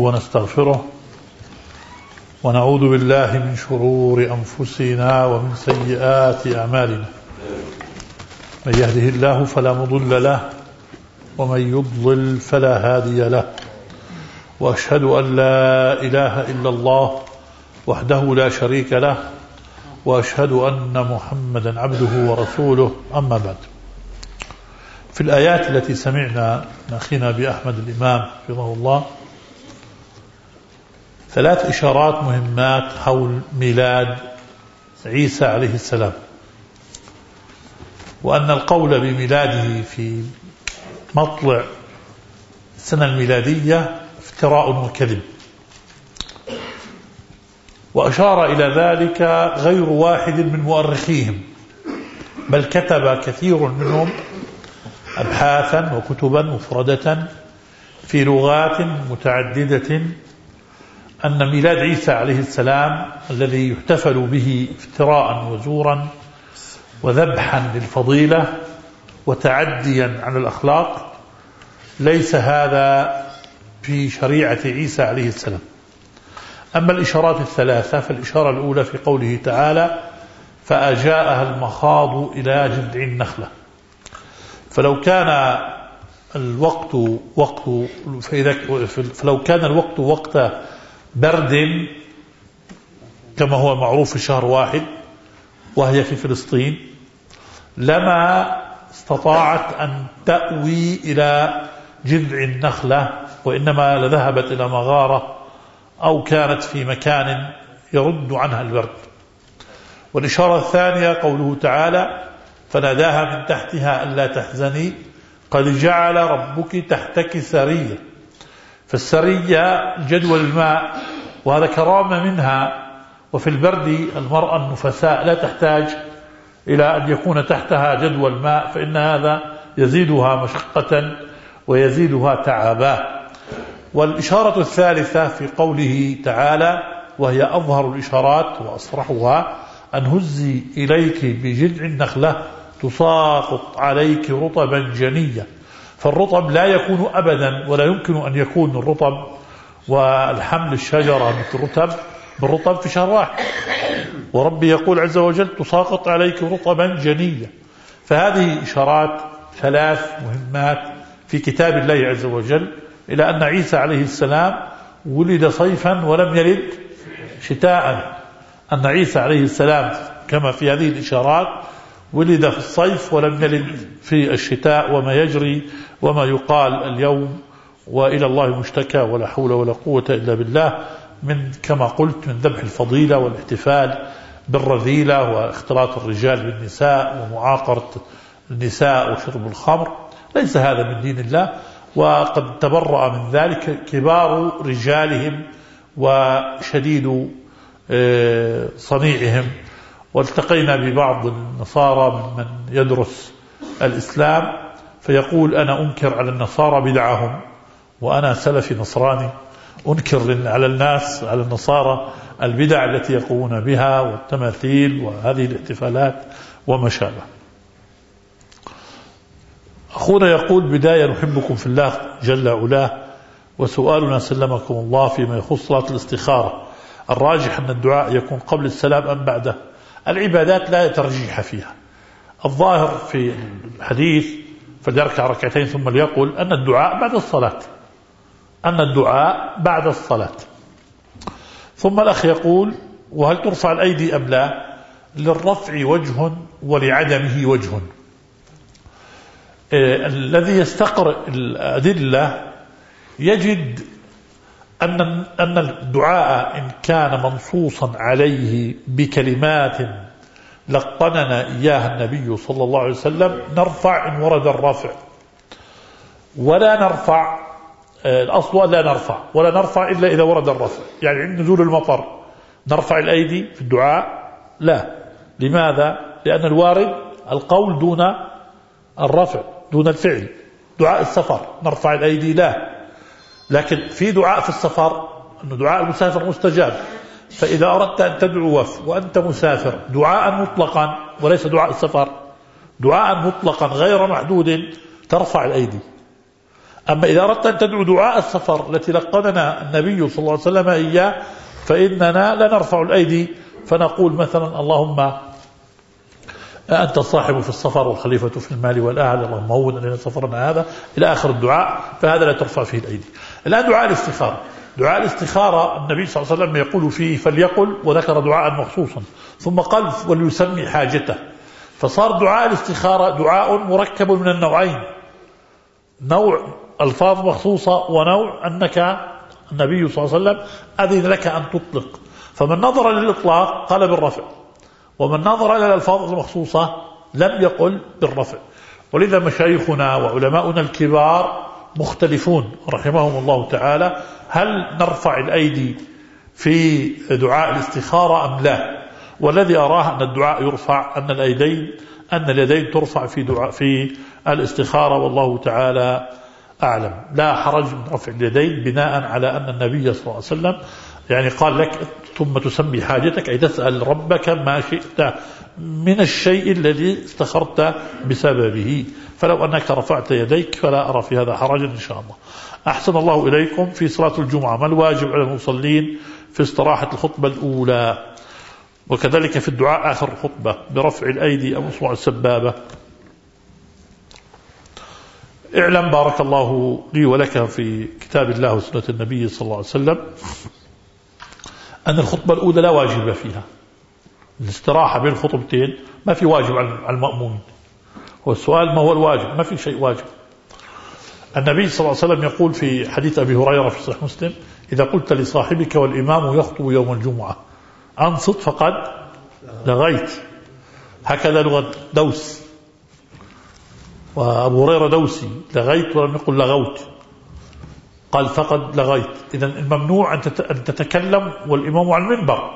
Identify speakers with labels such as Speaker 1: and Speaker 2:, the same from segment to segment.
Speaker 1: ونستغفره ونعوذ بالله من شرور أنفسنا ومن سيئات أعمالنا. من يهده الله فلا مضل له ومن يضلل فلا هادي له، وأشهد أن لا إله إلا الله وحده لا شريك له، وأشهد أن محمدا عبده ورسوله. أما بعد، في الآيات التي سمعنا من أخينا بأحمد الإمام حفظه الله 3 إشارات مهمات حول ميلاد عيسى عليه السلام، وأن القول بميلاده في مطلع السنة الميلادية افتراء وكذب، وأشار إلى ذلك غير واحد من مؤرخيهم، بل كتب كثير منهم أبحاثا وكتبا مفردة في لغات متعددة أن ميلاد عيسى عليه السلام الذي يحتفل به افتراء وزورا وذبحا للفضيلة وتعديا على الأخلاق ليس هذا في شريعة عيسى عليه السلام. أما الإشارات الثلاثة، فالإشارة الأولى في قوله تعالى: فأجاءها المخاض إلى جذع النخلة. فلو كان الوقت وقت برد كما هو معروف في شهر واحد وهي في فلسطين، لما استطاعت أن تأوي إلى جذع النخلة، وإنما لذهبت إلى مغارة أو كانت في مكان يرد عنها البرد. والإشارة الثانية قوله تعالى: فناداها من تحتها ألا تحزني قد جعل ربك تحتك سريا. فالسرية جدول الماء، وهذا كرامة منها. وفي البرد المرأة النفساء لا تحتاج إلى أن يكون تحتها جدول ماء، فإن هذا يزيدها مشقة ويزيدها تعبا. والإشارة الثالثة في قوله تعالى، وهي أظهر الإشارات وأصرحها: أن هزي إليك بجذع النخلة تساقط عليك رطبا جنيا. فالرطب لا يكون أبدا ولا يمكن أن يكون الرطب والحمل الشجرة مثل الرطب بالرطب في شهر واحد، وربي يقول عز وجل: تساقط عليك رطبا جنيا. فهذه إشارات 3 مهمات في كتاب الله عز وجل إلى أن عيسى عليه السلام ولد صيفا ولم يلد شتاء، أن عيسى عليه السلام كما في هذه الإشارات ولد في الصيف ولم يلد في الشتاء، وما يجري وما يقال اليوم وإلى الله المشتكى ولا حول ولا قوة إلا بالله، من كما قلت من ذبح الفضيلة والاحتفال بالرذيلة واختلاط الرجال بالنساء ومعاقرة النساء وشرب الخمر. ليس هذا من دين الله، وقد تبرأ من ذلك كبار رجالهم وشديد صنيعهم. والتقينا ببعض النصارى من يدرس الإسلام فيقول: أنا أنكر على النصارى بدعهم، وأنا سلفي نصراني أنكر على الناس على النصارى البدع التي يقومون بها والتماثيل وهذه الاحتفالات وما شابه. أخونا يقول: بداية نحبكم في الله جل علاه، وسؤالنا سلمكم الله فيما يخص صلاة الاستخارة، الراجح أن الدعاء يكون قبل السلام أم بعده؟ العبادات لا ترجيح فيها. الظاهر في الحديث: فليركع ركعتين ثم ليقل، أن الدعاء بعد الصلاة. ثم الأخ يقول: وهل ترفع الأيدي أم لا؟ للرفع وجه ولعدمه وجه. الذي يستقرئ الأدلة يجد أن الدعاء إن كان منصوصا عليه بكلمات لقننا إياها النبي صلى الله عليه وسلم نرفع إن ورد الرفع، ولا نرفع الأصل لا نرفع ولا نرفع إلا إذا ورد الرفع. يعني عند نزول المطر نرفع الأيدي في الدعاء؟ لا. لماذا؟ لأن الوارد القول دون الرفع دون الفعل. دعاء السفر نرفع الأيدي؟ لا. لكن في دعاء في السفر، أن دعاء المسافر مستجاب. فإذا أردت أن تدعو وأنت مسافر دعاء مطلقا وليس دعاء السفر، دعاء مطلقا غير محدود، ترفع الأيدي. أما إذا أردت أن تدعو دعاء السفر التي لقننا النبي صلى الله عليه وسلم إياه فإننا لا نرفع الأيدي، فنقول مثلا اللهم أنت الصاحب في السفر والخليفة في المال والأهل، اللهم هون علينا سفرنا هذا إلى آخر الدعاء، فهذا لا ترفع فيه الأيدي. الآن دعاء الاستخارة. دعاء الاستخارة النبي صلى الله عليه وسلم يقول فيه فليقل، وذكر دعاء مخصوصا ثم قال وليسمي حاجته. فصار دعاء الاستخارة دعاء مركب من النوعين، نوع ألفاظ مخصوصة ونوع أنك النبي صلى الله عليه وسلم أذن لك أن تطلق. فمن نظر للإطلاق قال بالرفع، ومن نظر إلى الألفاظ المخصوصة لم يقل بالرفع. ولذا مشايخنا وعلماؤنا الكبار مختلفون رحمهم الله تعالى هل نرفع الأيدي في دعاء الاستخارة أم لا. والذي أراه أن الدعاء يرفع، أن اليدين ترفع في الاستخارة، والله تعالى أعلم. لا حرج من رفع اليدين بناء على أن النبي صلى الله عليه وسلم يعني قال لك ثم تسمي حاجتك، أي تسأل ربك ما شئت من الشيء الذي استخرت بسببه. فلو أنك رفعت يديك فلا أرى في هذا حرجا إن شاء الله. أحسن الله إليكم. في صلاة الجمعة ما الواجب على المصلين في استراحة الخطبة الأولى، وكذلك في الدعاء آخر الخطبة برفع الأيدي أو إصبع السبابة؟ اعلم بارك الله لي ولك في كتاب الله وسنة النبي صلى الله عليه وسلم أن الخطبة الأولى لا واجب فيها. الاستراحة بين الخطبتين ما في واجب على المأمومين. هو السؤال ما هو الواجب؟ ما في شيء واجب. النبي صلى الله عليه وسلم يقول في حديث أبي هريرة في صحيح مسلم إذا قلت لصاحبك والإمام يخطب يوم الجمعة أنصت فقد لغيت. هكذا لغة دوس، وأبو هريرة دوسي، لغيت ولم يقل لغوت، قال فقد لغيت. إذن الممنوع أن تتكلم والإمام على المنبر،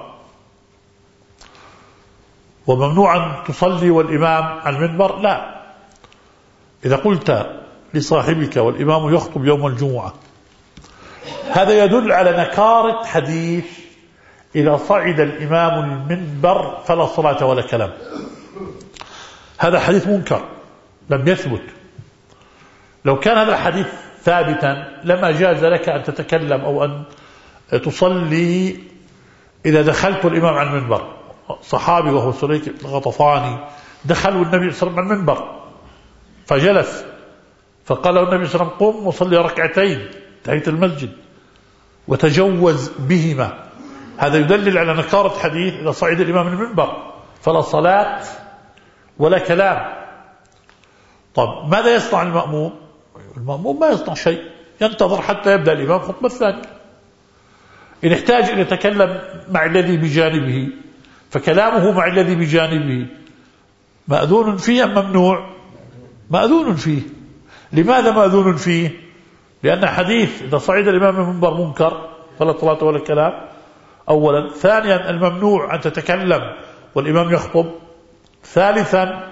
Speaker 1: وممنوع أن تصلي والإمام على المنبر لا. إذا قلت لصاحبك والإمام يخطب يوم الجمعة هذا يدل على نكارة حديث إذا صعد الإمام المنبر فلا صلاة ولا كلام. هذا حديث منكر لم يثبت. لو كان هذا الحديث ثابتا لما جاز لك أن تتكلم أو أن تصلي إذا دخلت الإمام على المنبر. صحابي وهو سليك الغطفاني دخلوا النبي صلى الله عليه وسلم على المنبر فجلس، فقال له النبي صلى الله عليه وسلم قم وصلي ركعتين تحية المسجد وتجوز بهما. هذا يدلل على نكارة حديث إذا صعد الإمام المنبر فلا صلاة ولا كلام. طب ماذا يصنع المأموم؟ المأموم ما يصنع شيء، ينتظر حتى يبدأ الإمام خطبة الثانية. إن احتاج أن يتكلم مع الذي بجانبه فكلامه مع الذي بجانبه مأذون فيه أم ممنوع؟ مأذون فيه. لماذا مأذون فيه؟ لأن حديث إذا صعد الإمام المنبر منكر فلا صلاة ولا كلام أولا. ثانيا الممنوع أن تتكلم والإمام يخطب. ثالثا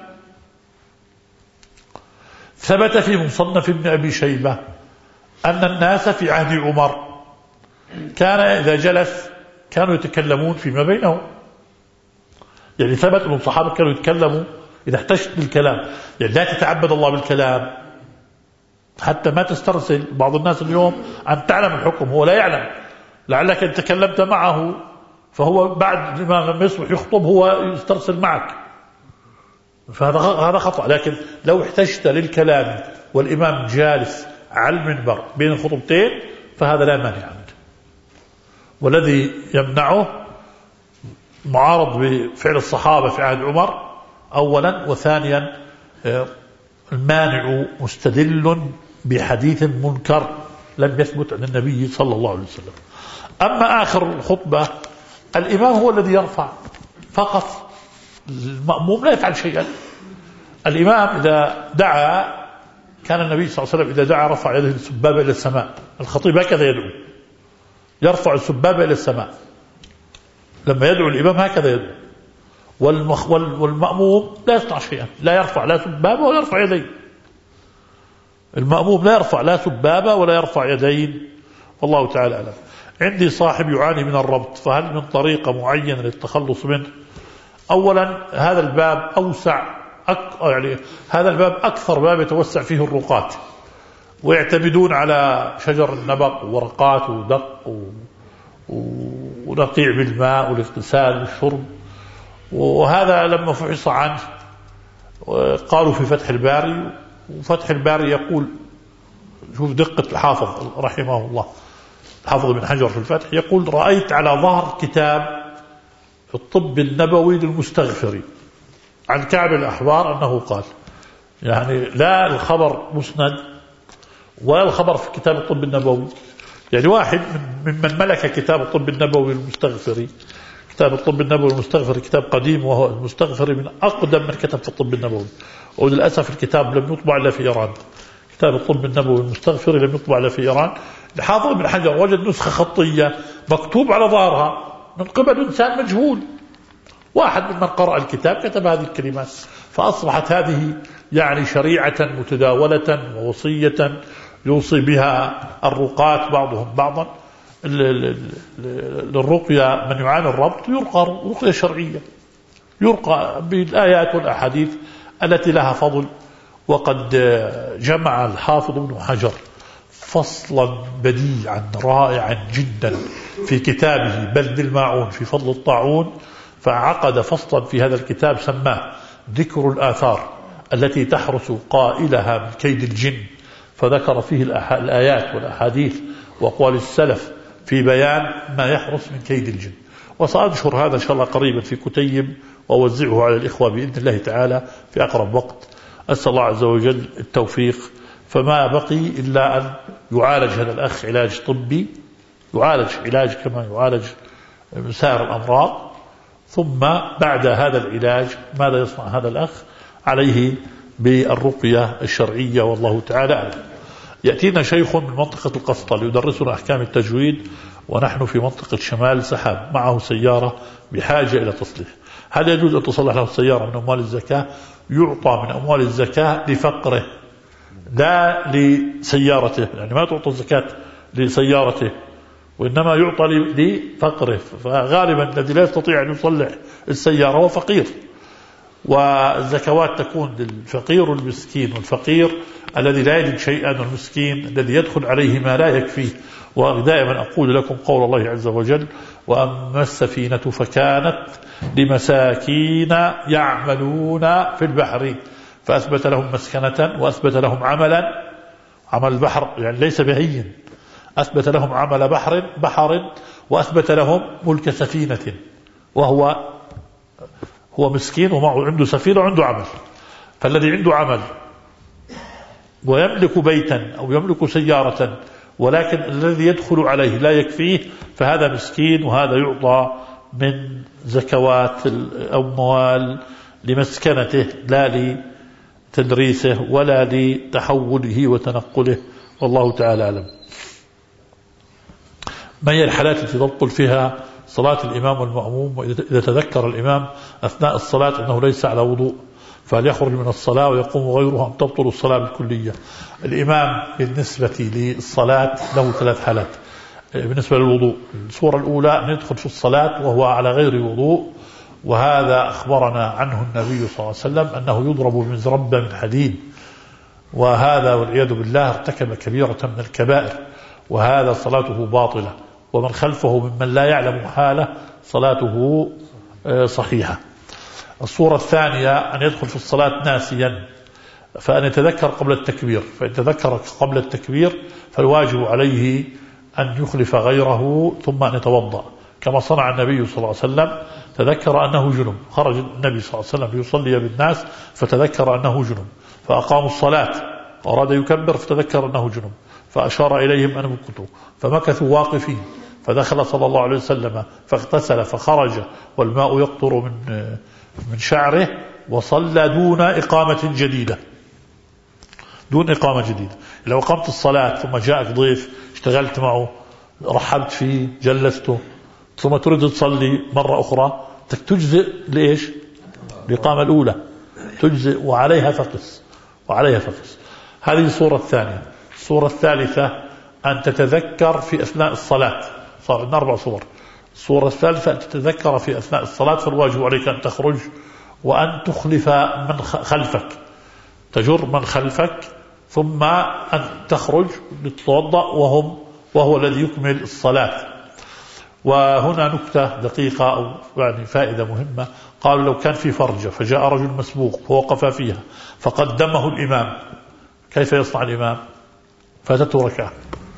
Speaker 1: ثبت في مصنف ابن أبي شيبة أن الناس في عهد عمر كان إذا جلس كانوا يتكلمون فيما بينهم. يعني ثبت أن الصحابة كانوا يتكلموا إذا احتجت بالكلام. يعني لا تتعبد الله بالكلام حتى ما تسترسل. بعض الناس اليوم أن تعلم الحكم هو لا يعلم، لعلك إن تكلمت معه فهو بعد لما يصبح يخطب هو يسترسل معك، فهذا خطأ. لكن لو احتجت للكلام والإمام جالس على المنبر بين الخطبتين فهذا لا مانع عنه. والذي يمنعه معارض بفعل الصحابة في عهد عمر أولا، وثانيا المانع مستدل بحديث منكر لم يثبت عن النبي صلى الله عليه وسلم. أما آخر الخطبة الإمام هو الذي يرفع فقط، المأموم لا يفعل شيئا. الإمام إذا دعا كان النبي صلى الله عليه وسلم إذا دعا رفع يده السبابة إلى السماء. الخطيب هكذا يدعو، يرفع السبابة إلى السماء. لما يدعو الإمام هكذا يدعو. والمأموم لا يصنع شيئا، لا يرفع لا سبابة ولا يرفع يدين. المأموم لا يرفع لا سبابة ولا يرفع يدين، والله تعالى أعلم. عندي صاحب يعاني من الربط، فهل من طريقة معينة للتخلص منه؟ أولا هذا الباب أوسع، يعني هذا الباب أكثر باب يتوسع فيه الرقاة، ويعتمدون على شجر النبق وورقات ودق ونقيع بالماء والاغتسال والشرب. وهذا لما فحص عنه قالوا في فتح الباري، وفتح الباري يقول، شوف دقة الحافظ رحمه الله، الحافظ بن حجر في الفتح يقول: رأيت على ظهر كتاب الطب النبوي للمستغفري عن كعب الأحبار أنه قال، يعني لا الخبر مسند ولا الخبر في كتاب الطب النبوي، يعني واحد ممن ملك كتاب الطب النبوي المستغفري. كتاب الطب النبوي المستغفري كتاب قديم، وهو المستغفري من أقدم من كتب في الطب النبوي، وللأسف الكتاب لم يطبع إلا في إيران. كتاب الطب النبوي المستغفري لم يطبع إلا في إيران. الحافظ بن حجر وجد نسخة خطية مكتوب على ظهرها من قبل إنسان مجهول، واحد ممن قرأ الكتاب كتب هذه الكلمات، فأصبحت هذه يعني شريعة متداولة ووصية يوصي بها الرقاة بعضهم بعضا. للرقية من يعاني الربط يرقى رقية شرعية، يرقى بالآيات والأحاديث التي لها فضل. وقد جمع الحافظ ابن حجر فصلا بديعا رائعا جدا في كتابه بلد الماعون في فضل الطاعون، فعقد فصلا في هذا الكتاب سماه ذكر الآثار التي تحرس قائلها من كيد الجن، فذكر فيه الآيات والأحاديث وأقوال السلف في بيان ما يحرس من كيد الجن. وسأنشر هذا إن شاء الله قريبا في كتيب وأوزعه على الإخوة بإذن الله تعالى في أقرب وقت. أسأل الله عز وجل التوفيق. فما بقي إلا أن يعالج هذا الأخ علاج طبي، يعالج علاج كما يعالج سائر الأمراض، ثم بعد هذا العلاج ماذا يصنع هذا الأخ؟ عليه بالرقية الشرعية، والله تعالى أعلم. يأتينا شيخ من منطقة القسطل يدرسنا أحكام التجويد، ونحن في منطقة شمال سحاب، معه سيارة بحاجة إلى تصليح. هل يجوز أن تصلح له السيارة من أموال الزكاة؟ يعطى من أموال الزكاة لفقره لا لسيارته، يعني ما تعطى الزكاة لسيارته وإنما يعطى لفقره. فغالبا الذي لا يستطيع أن يصلح السيارة هو فقير، والزكوات تكون للفقير والمسكين، والفقير الذي لا يجد شيئا والمسكين الذي يدخل عليه ما لا يكفيه. ودائما أقول لكم قول الله عز وجل: وأما السفينة فكانت لمساكين يعملون في البحر فأثبت لهم مسكنة وأثبت لهم عملا، عمل البحر يعني ليس بهين، أثبت لهم عمل بحر وأثبت لهم ملك سفينة، وهو مسكين ومعه عنده سفينة وعنده عمل. فالذي عنده عمل ويملك بيتا أو يملك سيارة ولكن الذي يدخل عليه لا يكفيه، فهذا مسكين، وهذا يعطى من زكوات الأموال لمسكنته لا لتدريسه ولا لتحوله وتنقله، والله تعالى أعلم. ما هي الحالات التي تبطل فيها صلاة الإمام والمأموم؟ وإذا تذكر الإمام أثناء الصلاة أنه ليس على وضوء فهل يخرج من الصلاة ويقوم غيره أم تبطل الصلاة بالكلية؟ الإمام بالنسبة للصلاة له 3 حالات. بالنسبة للوضوء، الصورة الأولى أن يدخل في الصلاة وهو على غير وضوء، وهذا أخبرنا عنه النبي صلى الله عليه وسلم أنه يضرب بمزربة من حديد، وهذا والعياذ بالله ارتكب كبيرة من الكبائر، وهذا صلاته باطلة، ومن خلفه ممن لا يعلم حاله صلاته صحيحة. الصورة الثانية أن يدخل في الصلاة ناسيا، فأن يتذكر قبل التكبير، فإن تذكر قبل التكبير فالواجب عليه أن يخلف غيره ثم أن يتوضأ، كما صنع النبي صلى الله عليه وسلم. تذكر أنه جنب، خرج النبي صلى الله عليه وسلم ليصلي بالناس فتذكر أنه جنب، فأقاموا الصلاة وأراد يكبر فتذكر أنه جنب، فأشار إليهم أن يمكثوا، فمكثوا واقفين، فدخل صلى الله عليه وسلم فاغتسل فخرج والماء يقطر من شعره، وصلى دون إقامة جديدة. لو قمت الصلاة ثم جاءك ضيف اشتغلت معه، رحبت فيه، جلسته، ثم تريد تصلي مرة أخرى، تجزئ لإيش؟ الإقامة الأولى تجزئ وعليها فقس. هذه الصورة الثانية. الصورة الثالثة أن تتذكر في أثناء الصلاة، صار عندنا 4 صور. الصورة الثالثة أن تتذكر في أثناء الصلاة، فالواجب عليك أن تخرج وأن تخلف من خلفك، تجر من خلفك ثم أن تخرج لتتوضأ وهو الذي يكمل الصلاة. وهنا نكتة دقيقة أو يعني فائدة مهمة. قالوا لو كان في فرجة فجاء رجل مسبوق فوقف فيها فقدمه الإمام، كيف يصنع الإمام؟ فاتته ركعة،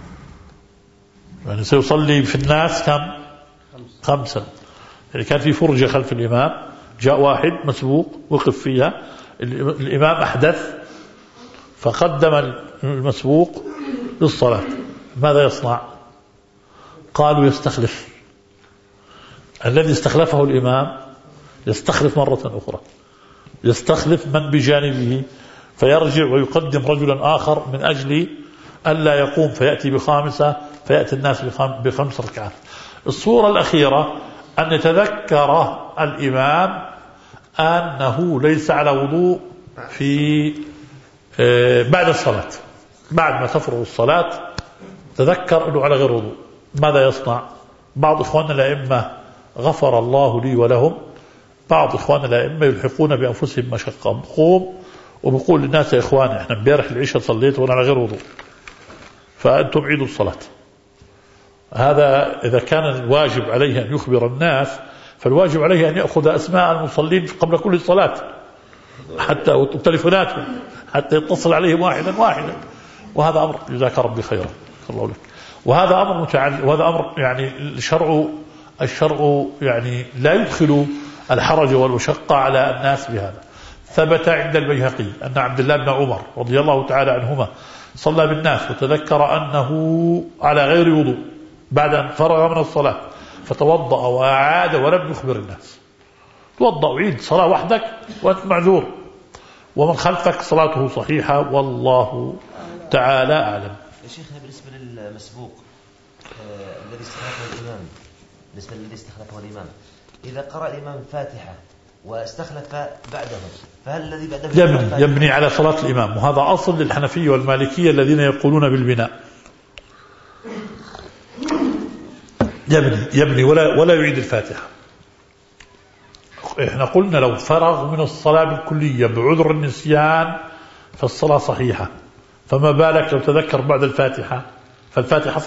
Speaker 1: يعني سيصلي في الناس كم؟ 5. يعني كان في فرجة خلف الإمام، جاء واحد مسبوق وقف فيها، الإمام أحدث فقدم المسبوق للصلاة، ماذا يصنع؟ قالوا يستخلف الذي استخلفه الإمام، يستخلف مرة أخرى، يستخلف من بجانبه فيرجع ويقدم رجلا آخر من أجل ألا يقوم فيأتي ب5 فيأتي الناس ب5 ركعات. الصورة الأخيرة أن يتذكر الإمام أنه ليس على وضوء في بعد الصلاة، بعد ما تفرغ الصلاة تذكر أنه على غير وضوء، ماذا يصنع؟ بعض إخواننا الأئمة غفر الله لي ولهم، بعض إخواننا الأئمة يلحقون بأنفسهم مشقة، بقوم وبقول للناس يا إخواني إحنا امبارح العشاء صليت وأنا على غير وضوء فأنتم عيدوا الصلاة. هذا إذا كان الواجب عليه أن يخبر الناس فالواجب عليه أن يأخذ أسماء المصلين قبل كل صلاة حتى وتلفوناتهم حتى يتصل عليهم واحدا، وهذا أمر جزاك ربي خيرا الله لك. وهذا أمر متعلق، وهذا أمر يعني الشرع يعني لا يدخل الحرج والمشقة على الناس بهذا. ثبت عند البيهقي أن عبد الله بن عمر رضي الله تعالى عنهما صلى بالناس وتذكر أنه على غير وضوء بعد أن فرغ من الصلاة فتوضأ وأعاد ولم يخبر الناس. توضأ وعيد صلاة وحدك وأنت معذور، ومن خلفك صلاته صحيحة والله تعالى أعلم.
Speaker 2: يا شيخنا بالنسبة للمسبوق الذي استخلفه الإمام، بالنسبة للذي استخلفه الإمام إذا قرأ الإمام فاتحة واستخلف بعده فهل الذي بعده
Speaker 1: يبني على صلاة الإمام؟ وهذا أصل للحنفية والمالكية الذين يقولون بالبناء، يبني ولا يعيد الفاتحة. احنا قلنا لو فرغ من الصلاة بالكلية بعذر النسيان فالصلاة صحيحة، فما بالك لو تذكر بعد الفاتحة فالفاتحة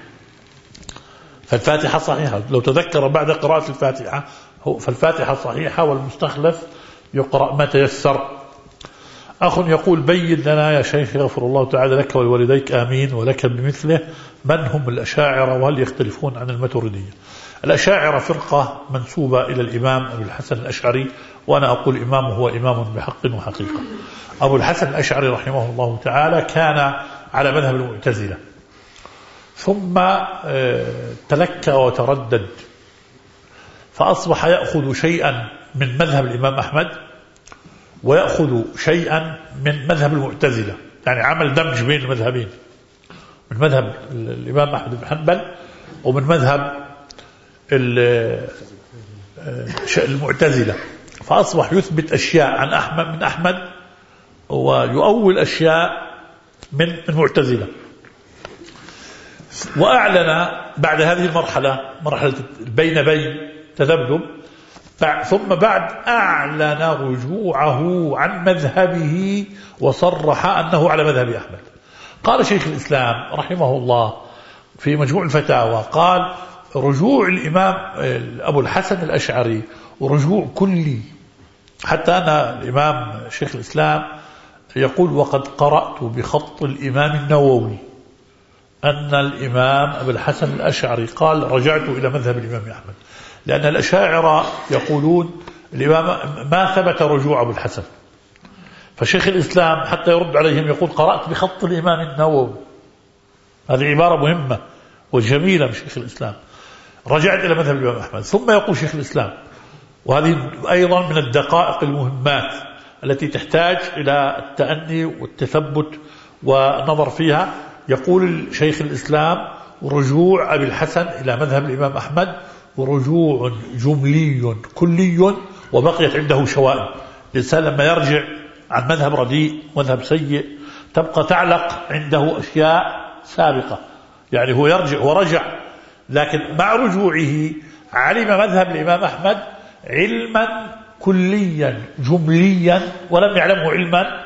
Speaker 1: صحيحة، لو تذكر بعد قراءة الفاتحة فالفاتحة صحيحة، والمستخلف يقرأ ما تيسر. أخ يقول بين لنا يا شيخ غفر الله تعالى لك ولوالديك آمين ولك بمثله، من هم الأشاعرة وهل يختلفون عن الماتريدية؟ الأشاعرة فرقة منسوبة إلى الإمام أبو الحسن الأشعري، وأنا أقول إمامه هو إمام بحق وحقيقة. أبو الحسن الأشعري رحمه الله تعالى كان على مذهب المعتزلة، ثم تلكى وتردد فأصبح يأخذ شيئا من مذهب الإمام أحمد ويأخذ شيئا من مذهب المعتزلة، يعني عمل دمج بين المذهبين، من مذهب الإمام أحمد بن حنبل ومن مذهب المعتزلة، فأصبح يثبت أشياء عن أحمد من أحمد ويؤول أشياء من المعتزلة. وأعلن بعد هذه المرحلة، مرحلة بين تذبذب، ثم بعد أعلن رجوعه عن مذهبه وصرح أنه على مذهب أحمد. قال شيخ الإسلام رحمه الله في مجموع الفتاوى، قال رجوع الإمام أبو الحسن الأشعري ورجوع كلي، حتى أن الإمام شيخ الإسلام يقول وقد قرأت بخط الإمام النووي أن الإمام أبو الحسن الأشعري قال رجعت إلى مذهب الإمام أحمد، لأن الأشاعرة يقولون الإمام ما ثبت رجوع أبو الحسن، فشيخ الإسلام حتى يرد عليهم يقول قرأت بخط الإمام النووي. هذه عبارة مهمة وجميلة من شيخ الإسلام، رجعت إلى مذهب الإمام أحمد. ثم يقول شيخ الإسلام، وهذه أيضا من الدقائق المهمات التي تحتاج إلى التأني والتثبت والنظر فيها، يقول شيخ الإسلام رجوع أبي الحسن إلى مذهب الإمام أحمد ورجوع جملي كلي، وبقيت عنده شوائب. الإنسان لما يرجع عن مذهب رديء مذهب سيء تبقى تعلق عنده أشياء سابقة، يعني هو يرجع ورجع، لكن مع رجوعه علم مذهب الإمام أحمد علما كليا جمليا ولم يعلمه علما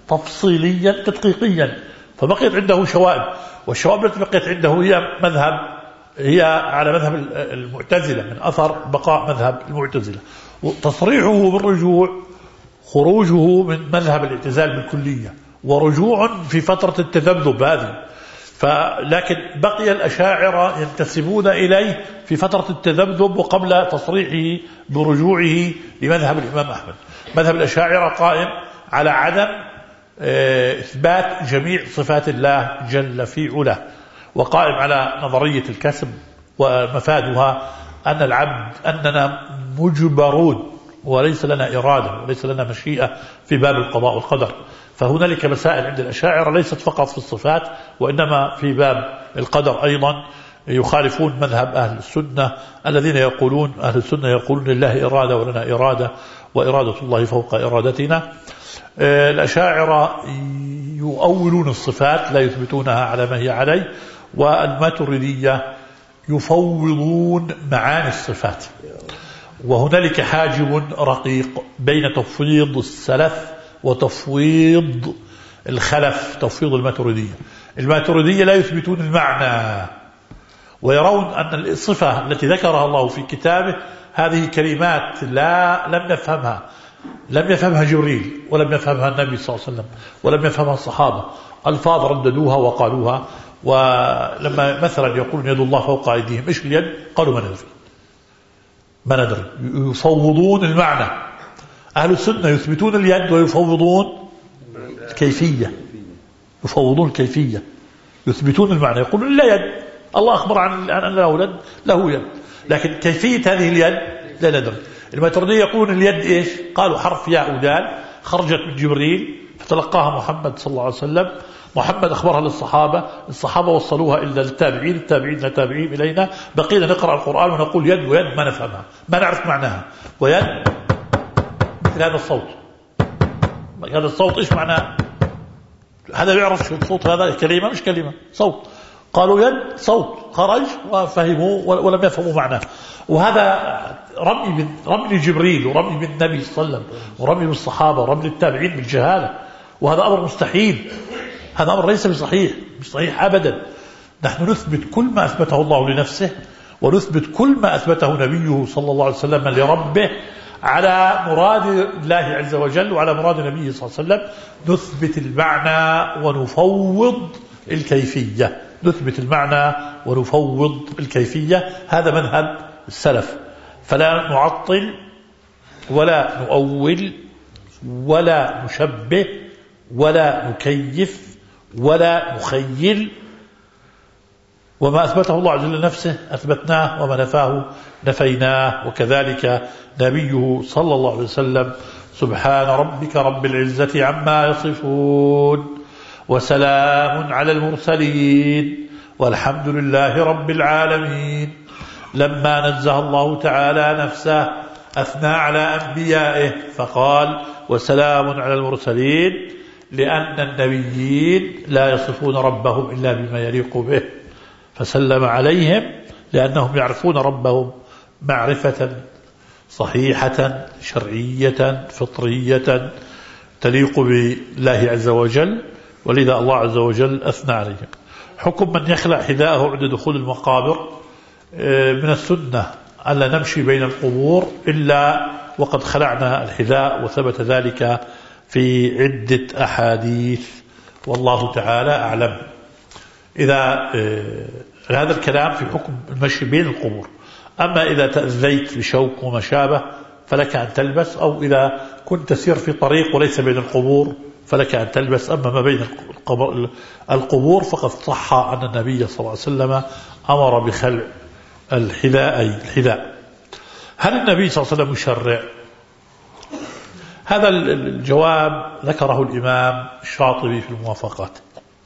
Speaker 1: تفصيليا تدقيقيا، فبقيت عنده شوائب، والشوائب التي بقيت عنده هي على مذهب المعتزلة، من أثر بقاء مذهب المعتزلة. تصريحه بالرجوع خروجه من مذهب الاعتزال بالكلية، ورجوع في فترة التذبذب هذه. لكن بقي الأشاعرة ينتسبون إليه في فترة التذبذب وقبل تصريحه برجوعه لمذهب الإمام أحمد. مذهب الأشاعرة قائم على عدم إثبات جميع صفات الله جل في علاه، وقائم على نظرية الكسب، ومفادها أن العبد أننا مجبرون وليس لنا إرادة وليس لنا مشيئة في باب القضاء والقدر. فهنالك مسائل عند الأشاعرة ليست فقط في الصفات، وإنما في باب القدر أيضا يخالفون مذهب أهل السنة الذين يقولون، أهل السنة يقولون لله إرادة ولنا إرادة، وإرادة الله فوق إرادتنا. الأشاعرة يؤولون الصفات لا يثبتونها على ما هي عليه، والماتريدية يفوضون معاني الصفات. وهنالك حاجب رقيق بين تفويض السلف وتفويض الخلف، تفويض الماتريدية. الماتريدية لا يثبتون المعنى، ويرون أن الصفة التي ذكرها الله في كتابه هذه كلمات لم يفهمها جبريل، ولم يفهمها النبي صلى الله عليه وسلم، ولم يفهمها الصحابة، ألفاظ رددوها وقالوها. ولما مثلا يقولون يد الله فوق أيديهم، إيش اليد؟ قالوا ما ندري. يفوضون المعنى. أهل السنة يثبتون اليد ويفوضون الكيفية، يفوضون الكيفية، يثبتون المعنى، يقولون لا يد، الله أخبر عن أن له يد، لكن كيفية هذه اليد لا ندري. الماتريدية يقولون اليد إيش؟ قالوا حرف ياء ودال خرجت من جبريل فتلقاها محمد صلى الله عليه وسلم، محمد أخبرها للصحابة، الصحابة وصلوها إلى التابعين، التابعين لتابعين إلينا، بقينا نقرأ القرآن ونقول يد ويد ما نفهمها، ما نعرف معناها. ويد مثل هذا الصوت، هذا الصوت إيش معناه؟ هذا يعرف شو الصوت، هذا كلمة مش كلمة، صوت. قالوا يد صوت خرج وفهموا ولم يفهموا معناه. وهذا رمي لجبريل ورمي بالنبي صلى الله عليه وسلم ورمي بالصحابة ورمي للتابعين بالجهالة، وهذا أمر مستحيل، هذا أمر ليس بصحيح، مش صحيح أبدا. نحن نثبت كل ما أثبته الله لنفسه، ونثبت كل ما أثبته نبيه صلى الله عليه وسلم لربه على مراد الله عز وجل وعلى مراد نبيه صلى الله عليه وسلم. نثبت المعنى ونفوض الكيفية، نثبت المعنى ونفوض الكيفية. هذا مذهب السلف، فلا نعطل ولا نؤول ولا نشبه ولا نكيف ولا نخيل. وما أثبته الله عز وجل لنفسه أثبتناه، وما نفاه نفيناه. وكذلك نبيه صلى الله عليه وسلم. سبحان ربك رب العزة عما يصفون، وسلام على المرسلين، والحمد لله رب العالمين. لما نزه الله تعالى نفسه أثنى على أنبيائه فقال وسلام على المرسلين، لأن النبيين لا يصفون ربهم إلا بما يليق به، فسلم عليهم لأنهم يعرفون ربهم معرفة صحيحة شرعية فطرية تليق بالله عز وجل، ولذا الله عز وجل أثنى عليهم. حكم من يخلع حذاءه عند دخول المقابر. من السنة ألا نمشي بين القبور إلا وقد خلعنا الحذاء، وثبت ذلك في عدة أحاديث، والله تعالى أعلم. إذا هذا الكلام في حكم المشي بين القبور. أما إذا تأذيت بشوك وما شابه فلك أن تلبس، أو إذا كنت تسير في طريق وليس بين القبور فلك أن تلبس. أما ما بين القبور فقد صح أن النبي صلى الله عليه وسلم أمر بخلع الحذاء. هل النبي صلى الله عليه وسلم يشرع؟ هذا الجواب ذكره الإمام الشاطبي في الموافقات.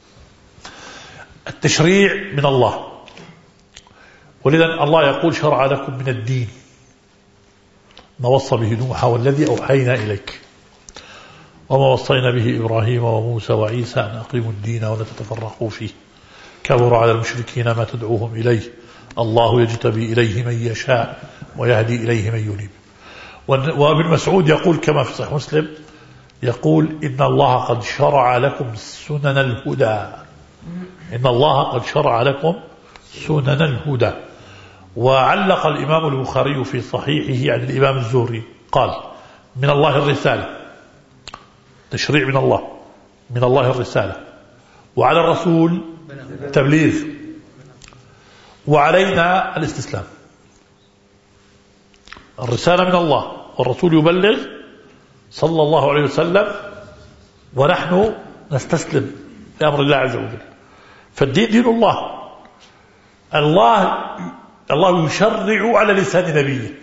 Speaker 1: التشريع من الله، ولذا الله يقول شرع لكم من الدين ما وصى به نوح والذي أوحينا إليك وما وصينا به إبراهيم وموسى وعيسى أن أقيموا الدين ولا تتفرقوا فيه كبر على المشركين ما تدعوهم إليه الله يجتبي إليه من يشاء ويهدي إليه من ينيب. وابن مسعود يقول كما في صحيح مسلم يقول إن الله قد شرع لكم سنن الهدى. إن الله قد شرع لكم سنن الهدى. وعلق الإمام البخاري في صحيحه عن الإمام الزهري قال: من الله الرسالة، تشريع من الله، من الله الرسالة، وعلى الرسول تبليغ، وعلينا الاستسلام. الرسالة من الله والرسول يبلغ صلى الله عليه وسلم، ونحن نستسلم لأمر الله عز وجل. فالدين دين الله. الله يشرع على لسان نبيه،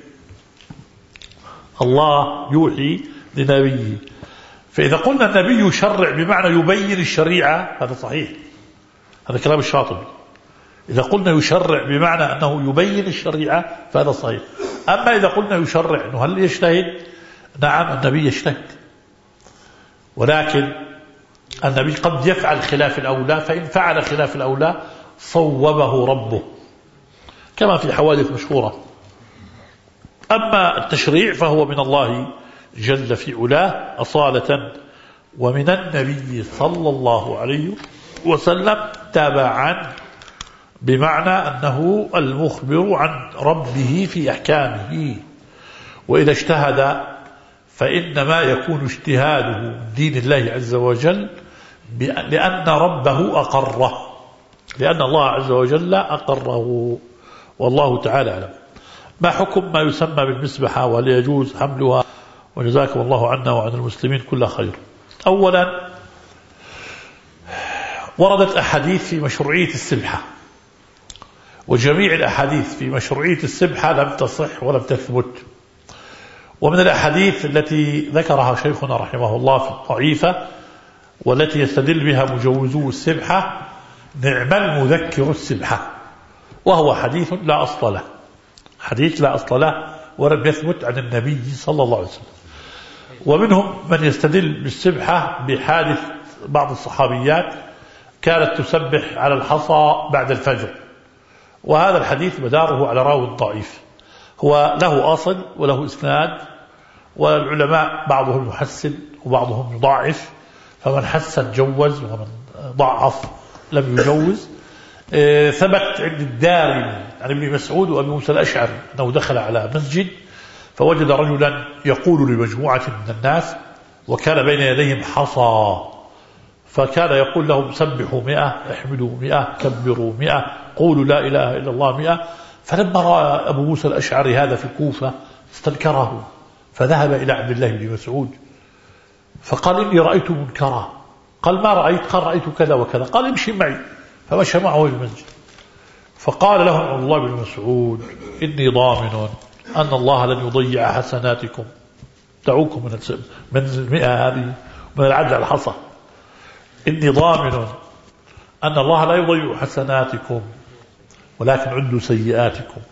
Speaker 1: الله يوحي لنبيه. فإذا قلنا النبي يشرع بمعنى يبين الشريعة هذا صحيح، هذا كلام الشاطبي. إذا قلنا يشرع بمعنى أنه يبين الشريعة فهذا صحيح. أما إذا قلنا يشرع أنه هل يجتهد؟ نعم النبي يجتهد، ولكن النبي قد يفعل خلاف الأولى، فإن فعل خلاف الأولى صوبه ربه كما في حوادث مشهورة. أما التشريع فهو من الله جل في علاه أصالة، ومن النبي صلى الله عليه وسلم تبعا، بمعنى أنه المخبر عن ربه في أحكامه. وإذا اجتهد فإنما يكون اجتهاده من دين الله عز وجل لأن ربه أقره، لأن الله عز وجل أقره. والله تعالى أعلم. ما حكم ما يسمى بالمسبحة، وهل يجوز حملها؟ وجزاكم الله عنا وعن المسلمين كل خير. أولا، وردت أحاديث في مشروعية السبحة، وجميع الأحاديث في مشروعية السبحة لم تصح ولم تثبت. ومن الأحاديث التي ذكرها شيخنا رحمه الله في الضعيفة والتي يستدل بها مجوزو السبحة: نعم المذكر السبحة، وهو حديث لا أصل له، حديث لا أصل له ولم يثبت عن النبي صلى الله عليه وسلم. ومنهم من يستدل بالسبحة بحادث بعض الصحابيات كانت تسبح على الحصى بعد الفجر، وهذا الحديث مداره على راوي ضعيف، هو له أصل وله إسناد، والعلماء بعضهم يحسن وبعضهم يضاعف، فمن حسن جوز ومن ضعف لم يجوز. ثبت عند الدارمي عن ابن مسعود وابي موسى الأشعري أنه دخل على مسجد فوجد رجلا يقول لمجموعة من الناس وكان بين يديهم حصى، فكان يقول لهم: سبحوا 100، احمدوا 100، كبروا 100، قولوا لا إله إلا الله 100. فلما رأى أبو موسى الأشعري هذا في الكوفة استنكره، فذهب إلى عبد الله بن مسعود فقال: إني رأيت منكرا. قال: ما رأيت؟ قال: رأيت كذا وكذا. قال: امشي معي. فمشى معه إلى المسجد، فقال له عبد الله بن مسعود: إني ضامن أن الله لن يضيع حسناتكم، دعوكم من 100 هذه من العدل على الحصى، إني ضامن أن الله لا يضيع حسناتكم ولكن عدوا سيئاتكم.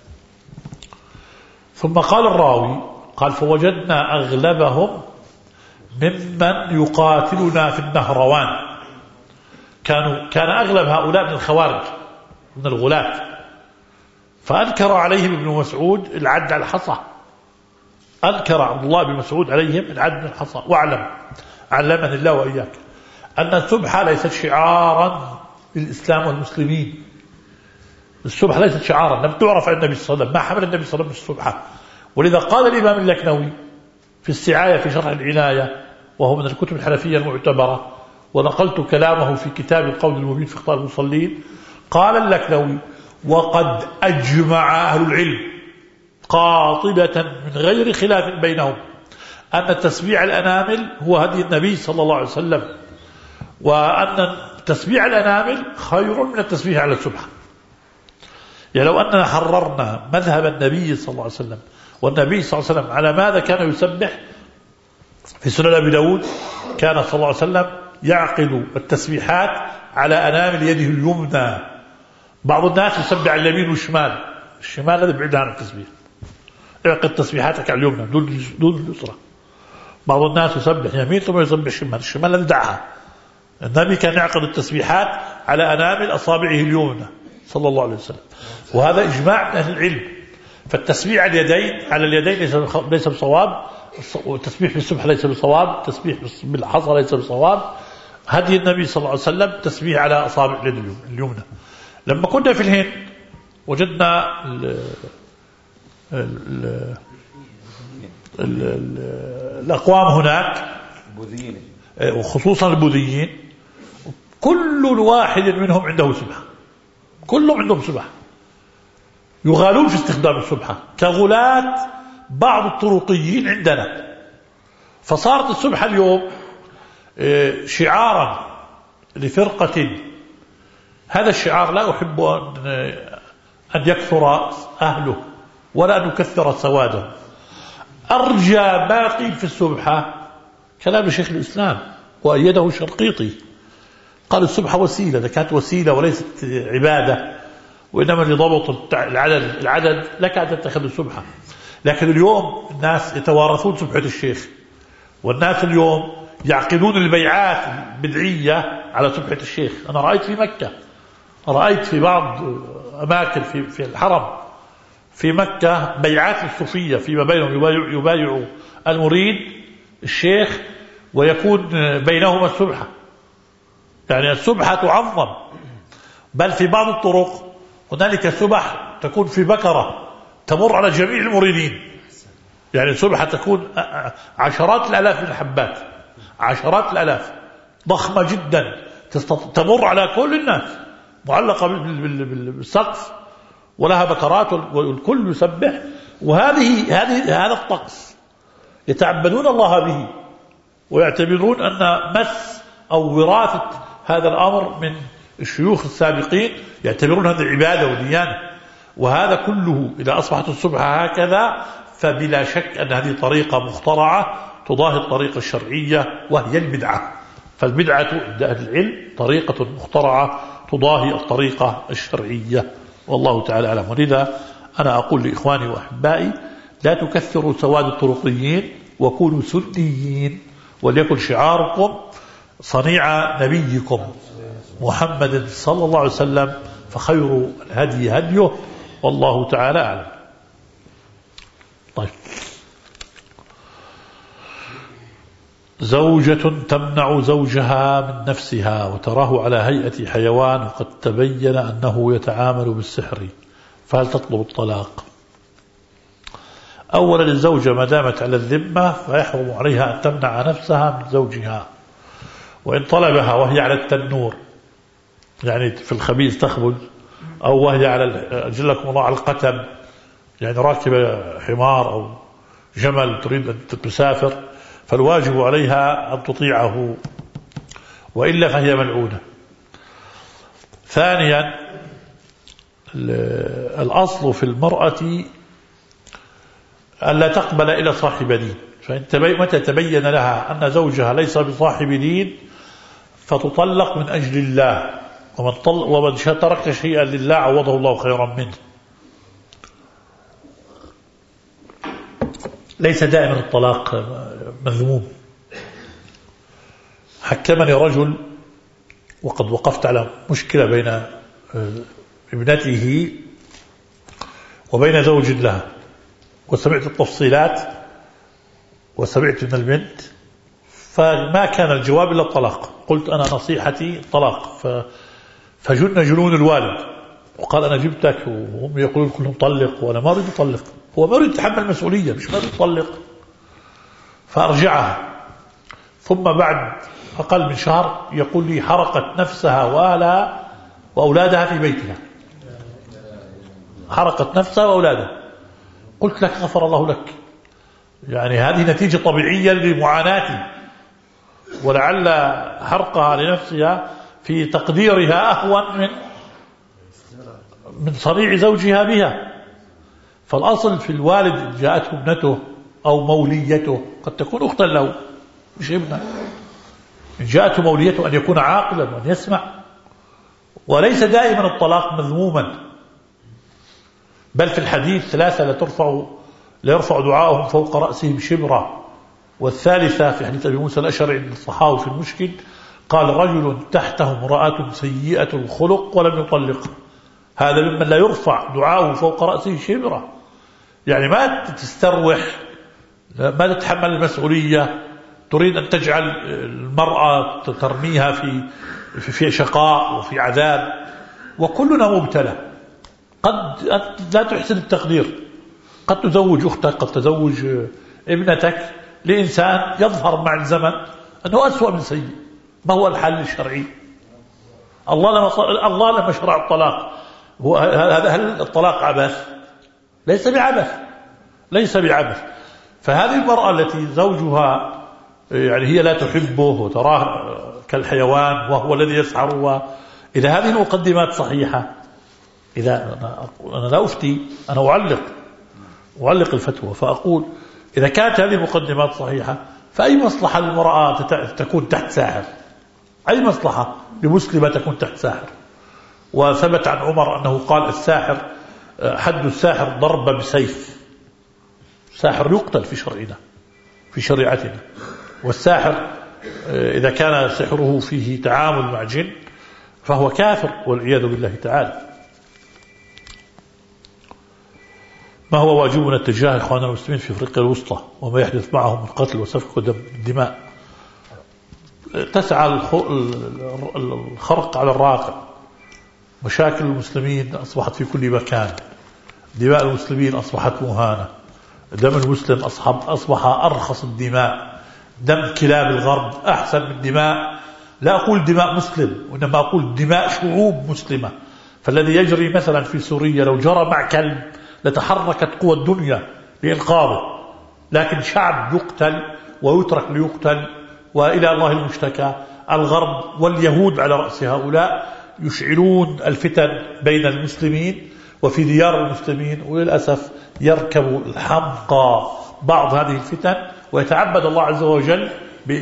Speaker 1: ثم قال الراوي: قال: فوجدنا أغلبهم ممن يقاتلنا في النهروان. كان أغلب هؤلاء من الخوارج من الغلاة، فأنكر عليهم ابن مسعود العد على الحصى، أنكر عبد الله بن مسعود عليهم العد من الحصى. واعلم، علمني الله وإياك، أن السبحة ليست شعارا للإسلام والمسلمين. السبحة ليست شعارا، لم تعرف عن النبي صلى الله عليه وسلم، ما حمل النبي صلى الله عليه وسلم السبحة. ولذا قال الإمام اللكنوي في السعاية في شرح العناية، وهو من الكتب الحنفية المعتبرة، ونقلت كلامه في كتاب القول المبين في اخطاء المصلين، قال اللكنوي: وقد أجمع أهل العلم قاطبة من غير خلاف بينهم أن تسبيع الأنامل هو هدي النبي صلى الله عليه وسلم، وأن تسبيع الأنامل خير من التسبيح على السبحة. يعني لو أننا حررنا مذهب النبي صلى الله عليه وسلم، والنبي صلى الله عليه وسلم على ماذا كان يسبح؟ في سنن أبي داود كان صلى الله عليه وسلم يعقد التسبيحات على أنامل يده اليمنى. بعض الناس يسبح على اليمين والشمال، الشمال هذا بعيد عن التسبيح، اعقد تسبيحاتك على اليمنى دون اليسرى. بعض الناس يسبح يمين ثم يسبح شمال، الشمال الذي دعها. النبي كان يعقد التسبيحات على أنامل أصابعه اليمنى صلى الله عليه وسلم، وهذا إجماع من أهل العلم. فالتسبيح على اليدين ليس بصواب، والتسبيح بالسبحة ليس بصواب، التسبيح بالحصى ليس بصواب. هدي النبي صلى الله عليه وسلم تسبيح على أصابع اليد اليمنى. لما كنا في الهند وجدنا الأقوام هناك وخصوصا البوذيين، كل واحد منهم عنده سبحة، كلهم عندهم سبحة، يغالون في استخدام السبحة كغلاة بعض الطرقيين عندنا. فصارت السبحة اليوم شعارا لفرقة. هذا الشعار لا أحب أن يكثر أهله ولا أن يكثر سواده. أرجى باقي في السبحة كلام شيخ الإسلام وأيده الشرقيطي، قال السبحة وسيلة، إذا كانت وسيلة وليست عبادة وإنما لضبط العدد لك أن تتخذ السبحة. لكن اليوم الناس يتوارثون سبحة الشيخ، والناس اليوم يعقدون البيعات البدعية على سبحة الشيخ. أنا رأيت في مكة، رأيت في بعض أماكن في الحرم في مكة بيعات الصوفية فيما بينهم، يبايع المريد الشيخ ويكون بينهما السبحة، يعني السبحة تعظم. بل في بعض الطرق هنالك سبح تكون في بكرة تمر على جميع المريدين، يعني السبحة تكون عشرات الآلاف من الحبات، عشرات الآلاف، ضخمة جدا تمر على كل الناس، معلقة بالسقف ولها بكرات والكل يسبح. هذا الطقس يتعبدون الله به ويعتبرون أن مس أو وراثة هذا الأمر من الشيوخ السابقين، يعتبرون هذا عبادة وديانة. وهذا كله إذا أصبحت السبحة هكذا فبلا شك أن هذه طريقة مخترعة تضاهي الطريقة الشرعية وهي البدعة. فالبدعة عند أهل العلم طريقة مخترعة تضاهي الطريقة الشرعية، والله تعالى أعلم. ولذا أنا أقول لإخواني وأحبائي لا تكثروا سواد الطرقيين وكونوا سنيين، وليكن شعاركم صنيع نبيكم محمد صلى الله عليه وسلم، فخير الهدي هديه، والله تعالى أعلم. طيب، زوجة تمنع زوجها من نفسها وتراه على هيئة حيوان وقد تبين أنه يتعامل بالسحر، فهل تطلب الطلاق؟ أولا الزوجة ما دامت على الذمة فيحرم عليها أن تمنع نفسها من زوجها، وإن طلبها وهي على التنور، يعني في الخبيز تخبز، أو وهي على أجلكم الله على القتم، يعني راكبة حمار أو جمل تريد أن تسافر، فالواجب عليها أن تطيعه، وإلا فهي ملعونة. ثانيا الأصل في المرأة ألا تقبل إلى صاحب دين، فمتى تبين لها أن زوجها ليس بصاحب دين فتطلق من أجل الله، ومن ترك شيئا لله عوضه الله خيرا منه. ليس دائما الطلاق مذموم. حكمني رجل وقد وقفت على مشكلة بين ابنته وبين زوج لها، وسمعت التفصيلات وسمعت من البنت، فما كان الجواب إلا الطلاق. قلت أنا نصيحتي الطلاق، فجن جنون الوالد وقال أنا جبتك، وهم يقولون كلهم طلق، وأنا ما أريد أطلق، هو ما أريد يتحمل مسؤولية، مش ما أريد أطلق. فأرجعها، ثم بعد أقل من شهر يقول لي حرقت نفسها وأولادها في بيتها، حرقت نفسها وأولادها. قلت لك غفر الله لك، يعني هذه نتيجة طبيعية لمعاناتي، ولعل حرقها لنفسها في تقديرها أهون من صنيع زوجها بها. فالأصل في الوالد جاءته ابنته أو موليته، قد تكون أختا له مش ابنه، جاءته موليته أن يكون عاقلا وأن يسمع. وليس دائما الطلاق مذموما، بل في الحديث ثلاثة لا يرفع دعاءهم فوق رأسهم شبرا. والثالثة في حديث أبي موسى الأشعري عند الصحاوي في المشكل قال رجل تحته امرأة سيئة الخلق ولم يطلق، هذا ممن لا يرفع دعاءه فوق رأسه شبرا. يعني ما تستروح، ما تتحمل المسؤولية، تريد أن تجعل المرأة ترميها في شقاء وفي عذاب. وكلنا مبتلى، قد لا تحسن التقدير، قد تزوج أختك، قد تزوج ابنتك لإنسان يظهر مع الزمن أنه أسوأ من سيء. ما هو الحل الشرعي؟ الله لما شرع الطلاق، هل الطلاق عبث؟ ليس بعبث، ليس بعبث. فهذه المرأة التي زوجها يعني هي لا تحبه وتراه كالحيوان وهو الذي يسعر، إذا هذه المقدمات صحيحة، إذا أنا لا أفتي، أنا أعلق الفتوى، فأقول إذا كانت هذه المقدمات صحيحة، فأي مصلحة للمرأة تكون تحت ساحر؟ أي مصلحة لمسلمة تكون تحت ساحر؟ وثبت عن عمر أنه قال الساحر، حد الساحر ضرب بسيف. الساحر يقتل في شريعتنا. والساحر إذا كان سحره فيه تعامل مع جن فهو كافر والعياذ بالله تعالى. ما هو واجبنا تجاه إخواننا المسلمين في أفريقيا الوسطى وما يحدث معهم من قتل وسفك ودماء؟ تسعى الخرق على الراقع. مشاكل المسلمين أصبحت في كل مكان، دماء المسلمين أصبحت مهانة، دم المسلم أصبح أرخص الدماء، دم كلاب الغرب أحسن من دماء، لا أقول دماء مسلم وإنما أقول دماء شعوب مسلمة. فالذي يجري مثلا في سوريا لو جرى مع كلب لتحركت قوى الدنيا لإنقاذه، لكن شعب يقتل ويترك ليقتل وإلى الله المشتكى. الغرب واليهود على رأس هؤلاء يشعلون الفتن بين المسلمين وفي ديار المسلمين، وللأسف يركب الحمقى بعض هذه الفتن ويتعبد الله عز وجل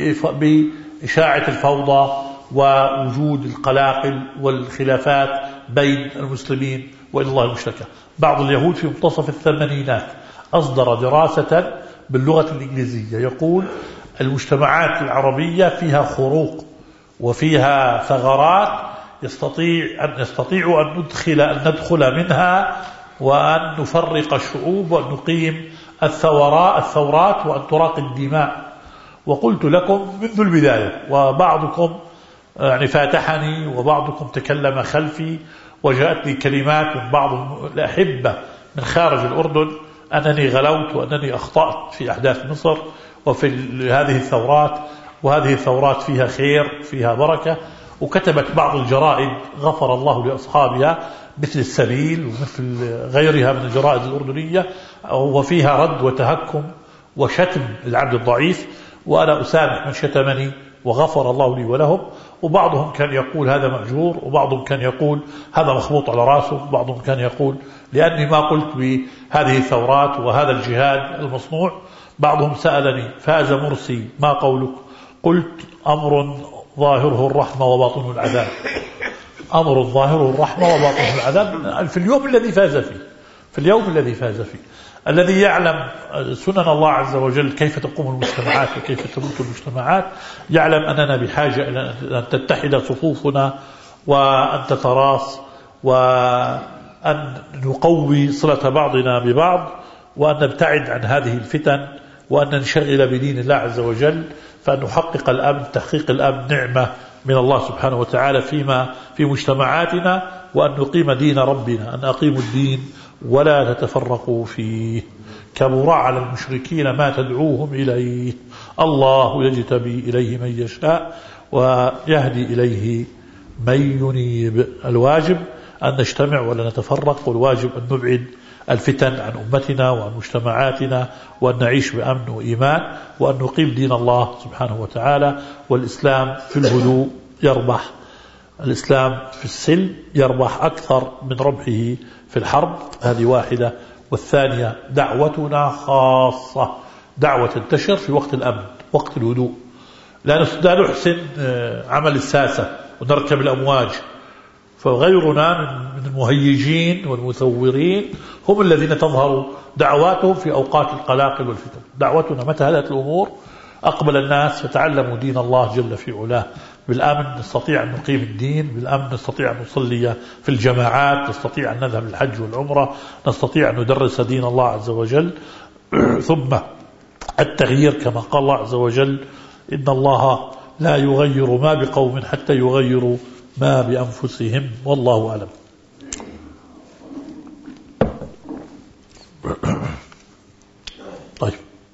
Speaker 1: بإشاعة الفوضى ووجود القلاقل والخلافات بين المسلمين وإلى الله المشتكى. بعض اليهود في منتصف الثمانينات أصدر دراسة باللغة الإنجليزية يقول المجتمعات العربية فيها خروق وفيها ثغرات نستطيع أن ندخل منها وأن نفرق الشعوب وأن نقيم الثورات وأن تراق الدماء. وقلت لكم منذ البداية، وبعضكم يعني فاتحني وبعضكم تكلم خلفي، وجاءتني كلمات من بعض الأحبة من خارج الأردن أنني غلوت وأنني أخطأت في أحداث مصر وفي هذه الثورات، وهذه الثورات فيها خير فيها بركة. وكتبت بعض الجرائد غفر الله لأصحابها مثل السبيل ومثل غيرها من الجرائد الأردنية، وفيها رد وتهكم وشتم العبد الضعيف، وأنا أسامح من شتمني وغفر الله لي ولهم. وبعضهم كان يقول هذا مأجور، وبعضهم كان يقول هذا مخبوط على رأسه، وبعضهم كان يقول لأني ما قلت بهذه الثورات وهذا الجهاد المصنوع. بعضهم سألني فاز مرسي ما قولك؟ قلت أمر ظاهره الرحمة وباطنه العذاب. أمر ظاهره الرحمة وباطنه العذاب في اليوم الذي فاز فيه، في اليوم الذي فاز فيه. الذي يعلم سنن الله عز وجل كيف تقوم المجتمعات وكيف تموت المجتمعات يعلم أننا بحاجة إلى أن تتحد صفوفنا وأن تتراص وأن نقوي صلة بعضنا ببعض وأن نبتعد عن هذه الفتن وأن ننشغل بدين الله عز وجل، فأن نحقق الأمن. تحقيق الأمن نعمة من الله سبحانه وتعالى في مجتمعاتنا، وأن نقيم دين ربنا، أن أقيموا الدين ولا تتفرقوا فيه. كبر على المشركين ما تدعوهم إليه، الله يجتبي إليه من يشاء ويهدي إليه من ينيب. الواجب أن نجتمع ولا نتفرق، والواجب أن نبعد الفتن عن أمتنا وعن مجتمعاتنا، وأن نعيش بأمن وإيمان، وأن نقيم دين الله سبحانه وتعالى. والإسلام في الهدوء يربح، الإسلام في السلم يربح أكثر من ربحه في الحرب. هذه واحدة. والثانية دعوتنا خاصة، دعوة تنتشر في وقت الأمن، وقت الهدوء. لا نحسن عمل الساسة ونركب الأمواج. فغيرنا من المهيجين والمثورين هم الذين تظهر دعواتهم في أوقات القلاقل والفتن. دعوتنا متى هدأت الأمور أقبل الناس فتعلموا دين الله جل في علاه، بالأمن نستطيع أن نقيم الدين، بالأمن نستطيع أن نصلي في الجماعات، نستطيع أن نذهب للحج والعمرة، نستطيع أن ندرس دين الله عز وجل. ثم التغيير كما قال الله عز وجل: إن الله لا يغير ما بقوم حتى يغيروا ما بأنفسهم، والله أعلم. طيب،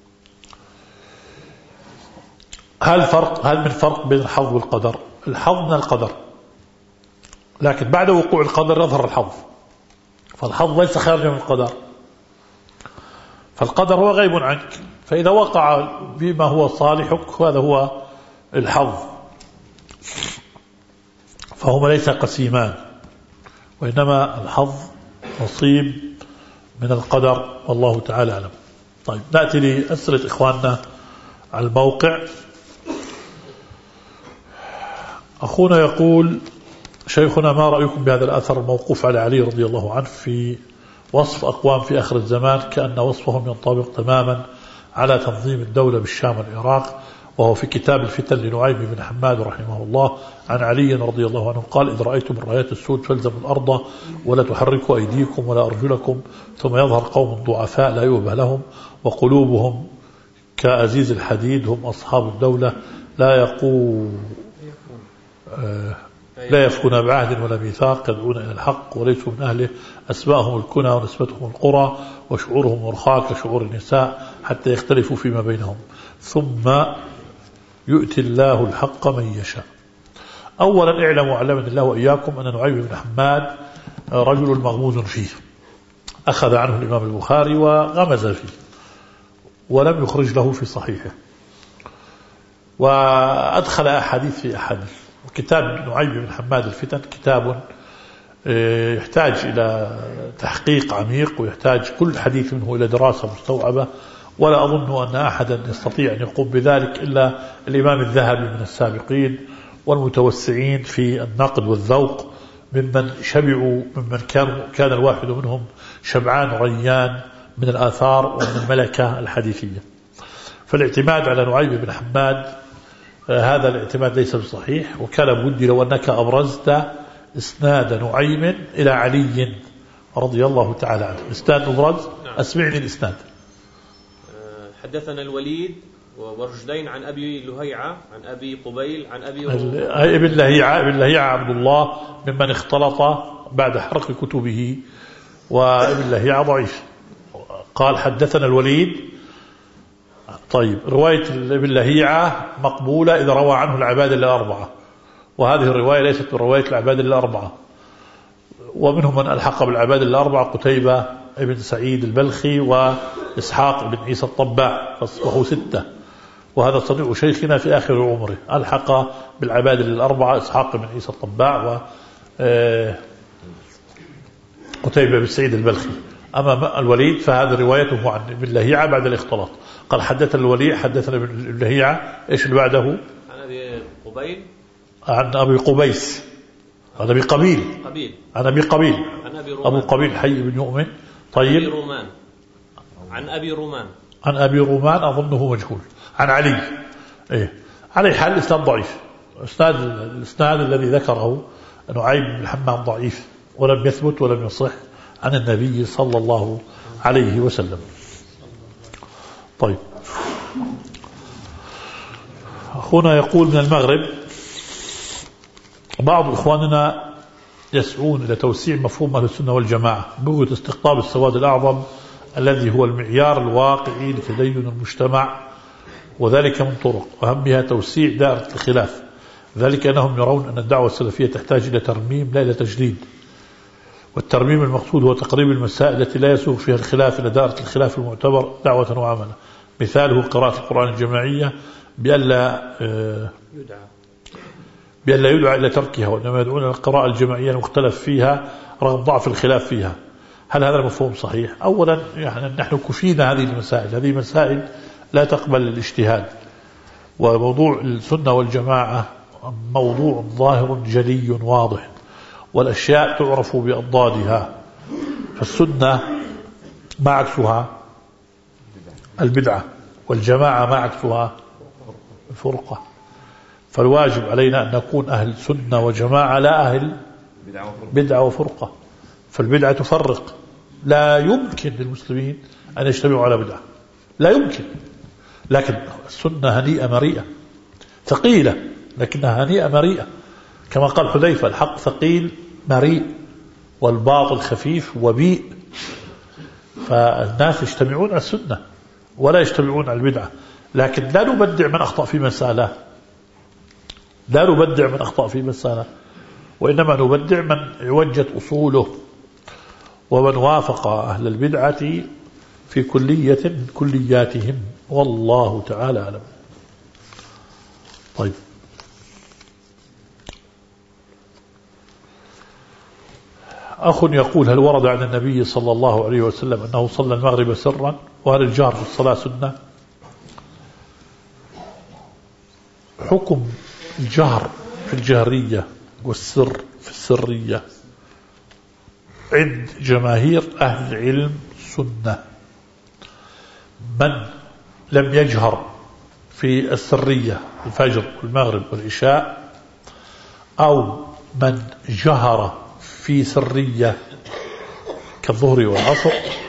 Speaker 1: هل من فرق بين الحظ والقدر؟ الحظ من القدر، لكن بعد وقوع القدر يظهر الحظ، فالحظ ليس خارجا من القدر، فالقدر هو غيب عنك، فإذا وقع بما هو صالحك هذا هو الحظ، فهما ليس قسيمان، وإنما الحظ نصيب من القدر، والله تعالى أعلم. طيب، نأتي لأسئلة إخواننا على الموقع. أخونا يقول: شيخنا، ما رأيكم بهذا الأثر الموقوف على علي رضي الله عنه في وصف أقوام في آخر الزمان كأن وصفهم ينطبق تماما على تنظيم الدولة بالشام والعراق، وهو في كتاب الفتن لنعيم بن حماد رحمه الله عن علي رضي الله عنه قال: إذ رأيتم الرايات السود فالزموا الأرض ولا تحركوا أيديكم ولا أرجلكم، ثم يظهر قوم ضعفاء لا يؤبه لهم وقلوبهم كأزيز الحديد، هم أصحاب الدولة لا يفكون بعهد ولا ميثاق، يدعون إلى الحق وليسوا من أهله، أسماءهم الكنى ونسبتهم القرى، وشعورهم مرخاة كشعور النساء حتى يختلفوا فيما بينهم، ثم يؤتي الله الحق من يشاء. أولا اعلموا علمني الله وإياكم أن نعيم بن حماد رجل مغموز فيه، أخذ عنه الإمام البخاري وغمز فيه ولم يخرج له في صحيحه، وأدخل أحاديث في أحاديث. وكتاب نعيم بن حماد الفتن كتاب يحتاج إلى تحقيق عميق، ويحتاج كل حديث منه إلى دراسة مستوعبة، ولا أظن أن أحدا يستطيع أن يقوم بذلك إلا الإمام الذهبي من السابقين والمتوسعين في النقد والذوق، ممن شبعوا، ممن كان الواحد منهم شبعان ريان من الآثار ومن الملكة الحديثية. فالاعتماد على نعيم بن حماد هذا الاعتماد ليس بصحيح، وكان بودي لو أنك أبرزت إسناد نعيم إلى علي رضي الله تعالى عنه. إسناد أبرز. نعم. أسمعني الإسناد.
Speaker 3: حدثنا الوليد ورشدين عن أبي لهيعة عن أبي قبيل عن أبي
Speaker 1: ابن لهيعة عبد الله ممن اختلط بعد حرق كتبه، وابن لهيعة ضعيف. قال: حدثنا الوليد. طيب، رواية ابن لهيعة مقبولة إذا روى عنه العبادة الأربعة، وهذه الرواية ليست من رواية العبادة الأربعة، ومنهم من ألحق بالعبادة الأربعة قتيبة ابن سعيد البلخي وإسحاق بن عيسى الطباع، فأصبحوا 6. وهذا صديق شيخنا في آخر عمره ألحق بالعبادة الأربعة إسحاق بن عيسى الطباع وقتيبة بن سعيد البلخي. أما الوليد فهذا روايته عن ابن لهيعة بعد الاختلاط. قال: حدثنا الوليد، حدثنا ابن لهيعة. إيش اللي بعده؟
Speaker 3: عن أبي قبيل،
Speaker 1: عن أبي قبيس، عن أبي قبيل، عن أبي قبيل، أبو قبيل حي بن يؤمن. طيب،
Speaker 3: أبي رومان، عن أبي رومان،
Speaker 1: عن أبي رومان أظنه مجهول. عن علي. إيه، على حال الإسناد ضعيف. الإسناد الذي ذكره نعيم بن حماد ضعيف، ولم يثبت ولم يصح عن النبي صلى الله عليه وسلم. طيب، أخونا يقول من المغرب: بعض إخواننا يسعون إلى توسيع مفهوم أهل السنة والجماعة بغية استقطاب السواد الأعظم الذي هو المعيار الواقعي لتدين المجتمع، وذلك من طرق أهمها توسيع دائرة الخلاف، ذلك أنهم يرون أن الدعوة السلفية تحتاج إلى ترميم لا إلى تجديد، والترميم المقصود هو تقريب المسائل التي لا يسوغ فيها الخلاف إلى دائرة الخلاف المعتبر دعوة وعملا. مثاله قراءة القرآن الجماعية بألا يدعى إلى تركها، وإنما يدعون إلى القراءة الجماعية المختلف فيها رغم ضعف الخلاف فيها. هل هذا المفهوم صحيح؟ أولا يعني نحن كفينا هذه المسائل، هذه مسائل لا تقبل الاجتهاد، وموضوع السنة والجماعة موضوع ظاهر جلي واضح، والأشياء تعرف بأضدادها، فالسنة ما عكسها البدعة، والجماعة ما عكسها الفرقة. فالواجب علينا أن نكون أهل سنة وجماعة لا أهل بدعة وفرقة. فالبدعة تفرق، لا يمكن للمسلمين أن يجتمعوا على بدعة، لا يمكن. لكن السنة هنيئة مريئة ثقيلة، لكنها هنيئة مريئة، كما قال حذيفة: الحق ثقيل مريء والباطل خفيف وبيء. فالناس يجتمعون على السنة ولا يجتمعون على البدعة. لكن لا نبدع من أخطأ في مسألة، لا نبدع من أخطأ في مسألة، وإنما نبدع من عوجت أصوله ومن وافق أهل البدعة في كلية من كلياتهم، والله تعالى أعلم. طيب، أخ يقول: هل ورد عن النبي صلى الله عليه وسلم أنه صلى المغرب سرا؟ وهل الجهر في الصلاة سنة؟ حكم الجهر في الجهرية والسر في السرية عند جماهير أهل العلم سنة. من لم يجهر في السرية الفجر والمغرب والعشاء، أو من جهر في سرية كالظهر والعصر،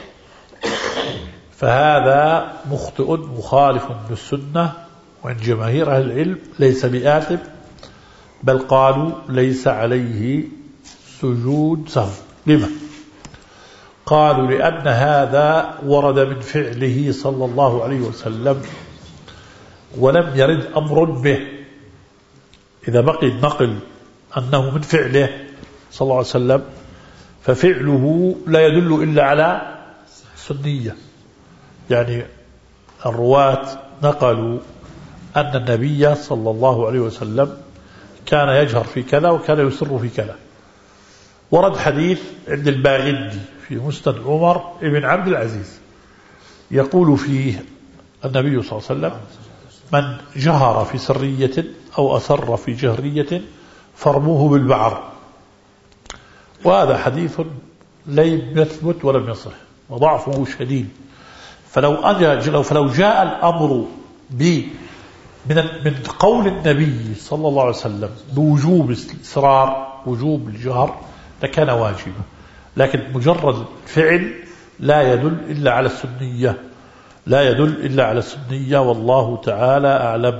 Speaker 1: فهذا مخطئ مخالف للسنة، وعند جماهير أهل العلم ليس بآثم، بل قالوا ليس عليه سجود سهو. لما؟ قالوا لأن هذا ورد من فعله صلى الله عليه وسلم ولم يرد أمر به. إذا بقي النقل أنه من فعله صلى الله عليه وسلم ففعله لا يدل إلا على سنية. يعني الرواة نقلوا أن النبي صلى الله عليه وسلم كان يجهر في كذا وكان يسر في كذا. ورد حديث عند الباغندي في مسند عمر ابن عبد العزيز يقول فيه النبي صلى الله عليه وسلم: من جهر في سرية أو أسر في جهرية فارموه بالبعر. وهذا حديث لم يثبت ولم يصح وضعفه شديد. فلو جاء الأمر من قول النبي صلى الله عليه وسلم بوجوب الإصرار وجوب الجهر لكان واجبا، لكن مجرد فعل لا يدل إلا على السنية، لا يدل إلا على السنية، والله تعالى أعلم.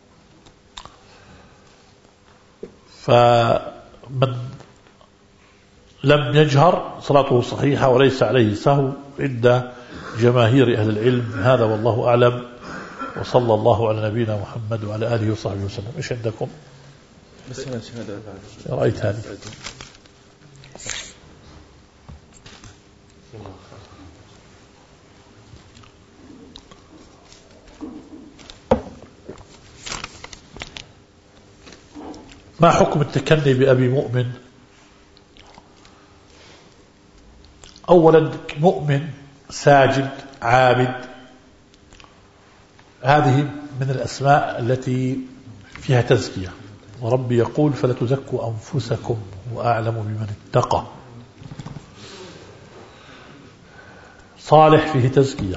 Speaker 1: فمن لم يجهر صلاته صحيحة وليس عليه سهو عند جماهير أهل العلم، هذا والله أعلم. وصلى الله على نبينا محمد وعلى آله وصحبه وسلم. إيش عندكم؟
Speaker 3: بس هنا شهادة
Speaker 1: رأيت هذه. ما حكم التكني بأبي مؤمن؟ أولا مؤمن ساجد عابد، هذه من الأسماء التي فيها تزكية، وربي يقول: فلا تزكوا أنفسكم وأعلم بمن اتقى. صالح فيه تزكية.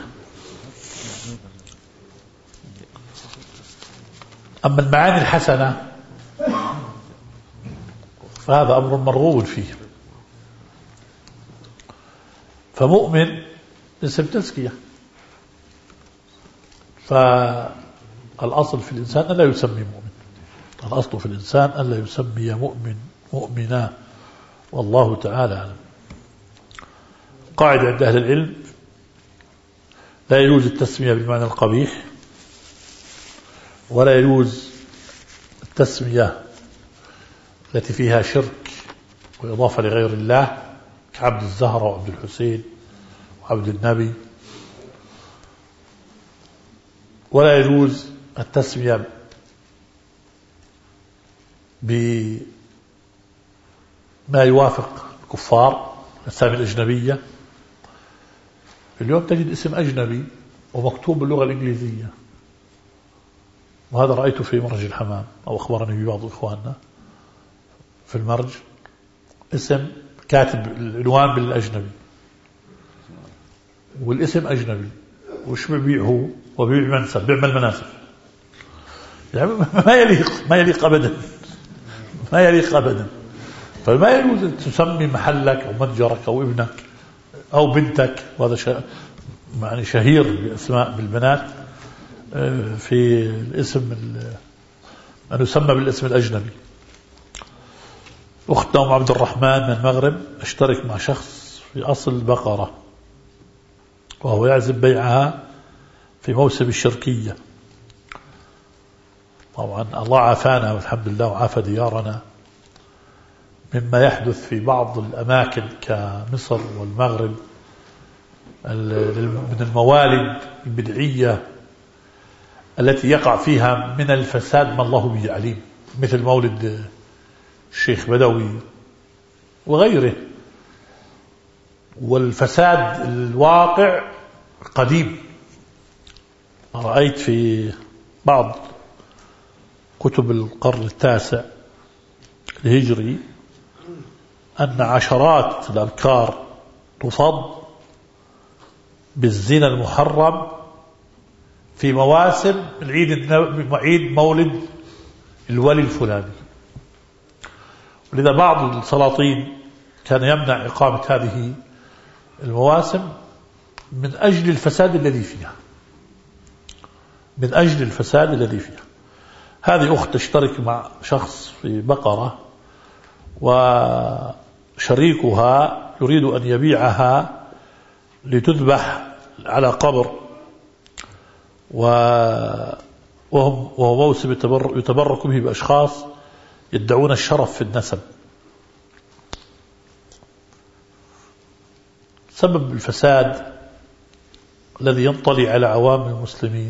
Speaker 1: أما المعاني الحسنة فهذا أمر مرغوب فيه. فمؤمن اسم تزكية، فالأصل في الإنسان ألا يسمي مؤمن، الأصل في الإنسان ألا يسمي مؤمن مؤمنا، والله تعالى أعلم. قاعدة عند أهل العلم: لا يجوز التسمية بالمعنى القبيح، ولا يجوز التسمية التي فيها شرك وإضافة لغير الله كعبد الزهرة وعبد الحسين وعبد النبي، ولا يجوز التسمية بما يوافق الكفار، الأسامي الأجنبية. اليوم تجد اسم أجنبي ومكتوب باللغة الإنجليزية، وهذا رأيته في مرج الحمام، أو أخبرني ببعض إخواننا في المرج، اسم كاتب العنوان بالأجنبي والاسم أجنبي، وش بيبيع هو؟ وبيبيع منسب، بيعمل مناسب. يعني ما يليق أبدا، ما يليق أبدا. فما يجوز تسمي محلك أو متجرك أو ابنك أو بنتك، وهذا يعني شهير بأسماء بالبنات في الاسم أن يسمى بالاسم الأجنبي. أختنا أم عبد الرحمن من المغرب: اشترك مع شخص في أصل بقرة وهو يعزم بيعها في موسم الشركية. طبعا الله عافانا والحمد لله وعافى ديارنا مما يحدث في بعض الأماكن كمصر والمغرب من الموالد البدعية التي يقع فيها من الفساد ما الله به عليم، مثل مولد الشيخ بدوي وغيره. والفساد الواقع قديم. رأيت في بعض كتب القرن التاسع الهجري أن عشرات الأبكار تصد بالزنا المحرم في مواسم عيد مولد الولي الفلاني. ولذا بعض السلاطين كان يمنع إقامة هذه المواسم من أجل الفساد الذي فيها، من أجل الفساد الذي فيها. هذه أخت تشترك مع شخص في بقرة وشريكها يريد أن يبيعها لتذبح على قبر، وهو موسم يتبرك به بأشخاص يدعون الشرف في النسب. سبب الفساد الذي ينطلي على عوام المسلمين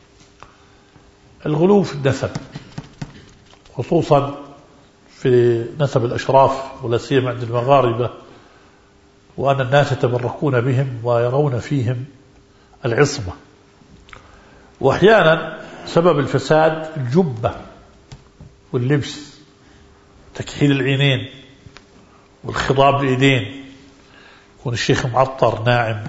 Speaker 1: الغلو في النسب، خصوصا في نسب الأشراف ولا سيما عند المغاربة، وأن الناس يتبركون بهم ويرون فيهم العصمة. وأحيانا سبب الفساد الجبة واللبس، تكحيل العينين والخضاب اليدين. يكون الشيخ معطر ناعم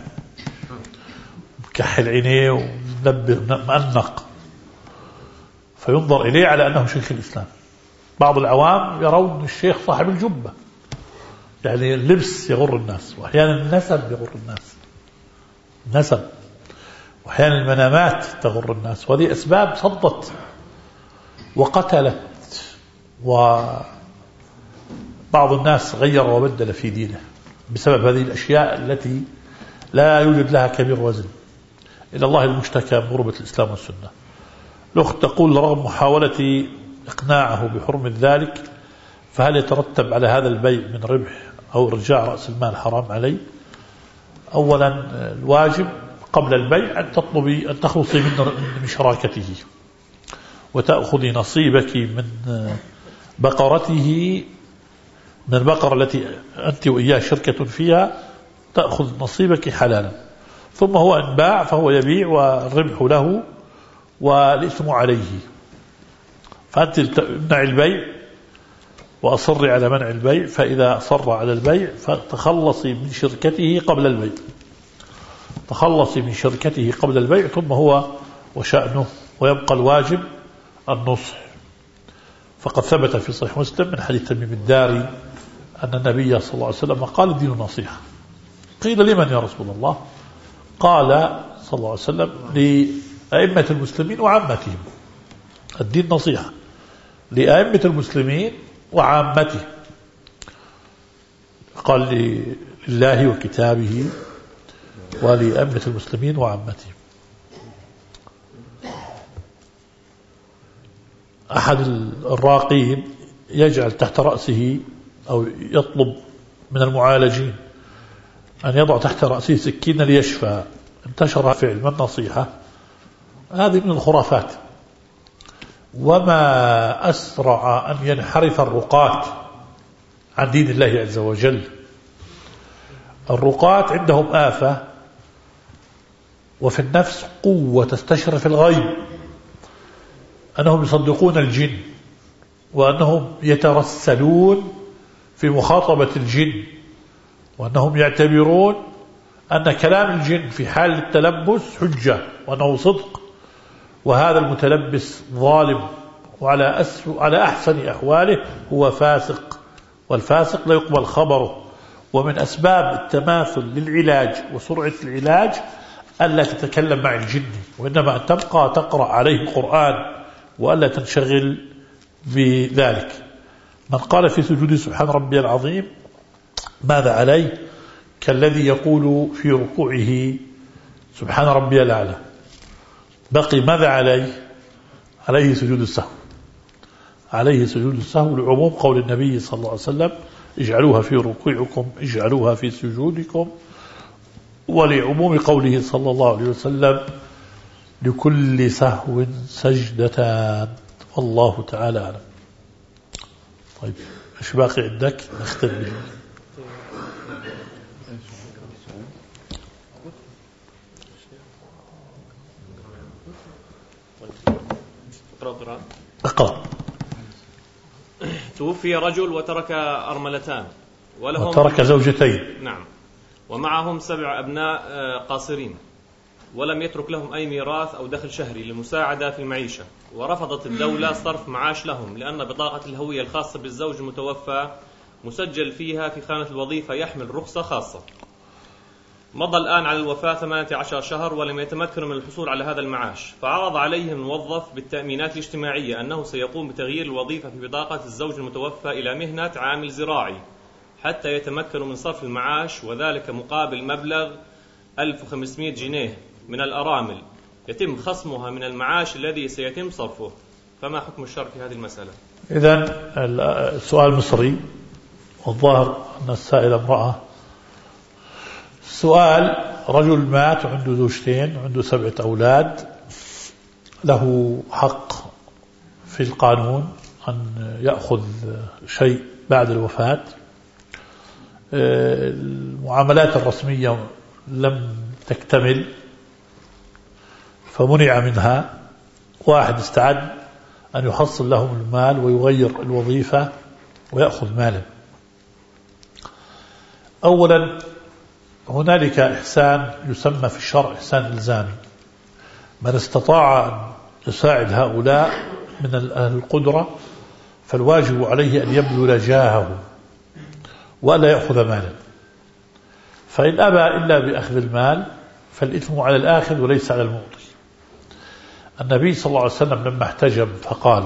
Speaker 1: مكحل عينيه ومنبه مأنق، فينظر إليه على أنه شيخ الإسلام. بعض العوام يرون الشيخ صاحب الجبة، يعني اللبس يغر الناس، وأحيانا النسب يغر الناس، النسب، وأحيانا المنامات تغر الناس. وهذه أسباب صدت وقتلت، وبعض الناس غير وبدل في دينه بسبب هذه الأشياء التي لا يوجد لها كبير وزن. إلى الله المشتكى من غربة الإسلام والسنة. الأخت تقول: رغم محاولة إقناعه بحرمة ذلك، فهل يترتب على هذا البيع من ربح أو إرجاع رأس المال حرام علي؟ أولا الواجب قبل البيع أن تخلصي من شراكته وتأخذي نصيبك من بقرته، من البقرة التي أنت وإياه شركة فيها، تأخذ نصيبك حلالا. ثم هو إن باع فهو يبيع والربح له والإثم عليه. فأنت تمنع البيع وأصري على منع البيع، فإذا أصر على البيع فتخلصي من شركته قبل البيع، تخلصي من شركته قبل البيع، ثم هو وشأنه، ويبقى الواجب النصح. فقد ثبت في صحيح مسلم من حديث تميم الداري أن النبي صلى الله عليه وسلم قال: الدين نصيحة. قيل: لمن يا رسول الله؟ قال صلى الله عليه وسلم: لأئمة المسلمين وعامتهم. الدين نصيحة لأئمة المسلمين وعامته. قال: لله وكتابه ولأئمة المسلمين وعامتهم. أحد الراقين يجعل تحت رأسه أو يطلب من المعالجين أن يضع تحت رأسه سكينا ليشفى. انتشر في علم النصيحة. هذه من الخرافات. وما أسرع أن ينحرف الرقاة عن دين الله عز وجل. الرقاة عندهم آفة وفي النفس قوة تستشرف الغيب، أنهم يصدقون الجن، وأنهم يترسلون في مخاطبة الجن، وأنهم يعتبرون أن كلام الجن في حال التلبس حجة وأنه صدق، وهذا المتلبس ظالم، على أحسن أحواله هو فاسق، والفاسق لا يقبل خبره. ومن أسباب التماثل للعلاج وسرعة العلاج ألا تتكلم مع الجن، وإنما أن تبقى تقرأ عليه القرآن وألا تنشغل بذلك. من قال في سجود سبحان ربي العظيم ماذا عليه؟ كالذي يقول في ركوعه سبحان ربي الأعلى. بقي ماذا عليه؟ عليه سجود السهو، عليه سجود السهو لعموم قول النبي صلى الله عليه وسلم اجعلوها في ركوعكم اجعلوها في سجودكم، ولعموم قوله صلى الله عليه وسلم لكل سهو سجدتان، والله تعالى أعلم. طيب ايش باقي عندك؟ نختم به. اقرأ.
Speaker 3: توفي رجل وترك أرملتان
Speaker 1: وترك زوجتين،
Speaker 3: نعم، ومعهم 7 أبناء قاصرين، ولم يترك لهم أي ميراث أو دخل شهري للمساعدة في المعيشة، ورفضت الدولة صرف معاش لهم لأن بطاقة الهوية الخاصة بالزوج المتوفى مسجل فيها في خانة الوظيفة يحمل رخصة خاصة. مضى الآن على الوفاة 18 شهر ولم يتمكنوا من الحصول على هذا المعاش، فعرض عليهم الموظف بالتأمينات الاجتماعية أنه سيقوم بتغيير الوظيفة في بطاقة الزوج المتوفى إلى مهنة عامل زراعي حتى يتمكنوا من صرف المعاش، وذلك مقابل مبلغ 1500 جنيه من الأرامل يتم خصمها من المعاش الذي سيتم صرفه. فما حكم الشرع في هذه المسألة؟
Speaker 1: إذن السؤال مصري، والظاهر أن السائل امرأة. سؤال: رجل مات عنده زوجتين، عنده 7 أولاد، له حق في القانون أن يأخذ شيء بعد الوفاة. المعاملات الرسمية لم تكتمل فمنع منها. واحد استعد أن يحصل لهم المال ويغير الوظيفة ويأخذ مالا. أولا هنالك إحسان يسمى في الشرع إحسان إلزامي. من استطاع أن يساعد هؤلاء من أهل القدرة فالواجب عليه أن يبذل جاهه ولا يأخذ مالا، فإن أبى إلا بأخذ المال فالإثم على الآخذ وليس على المعطي. النبي صلى الله عليه وسلم لما احتجم فقال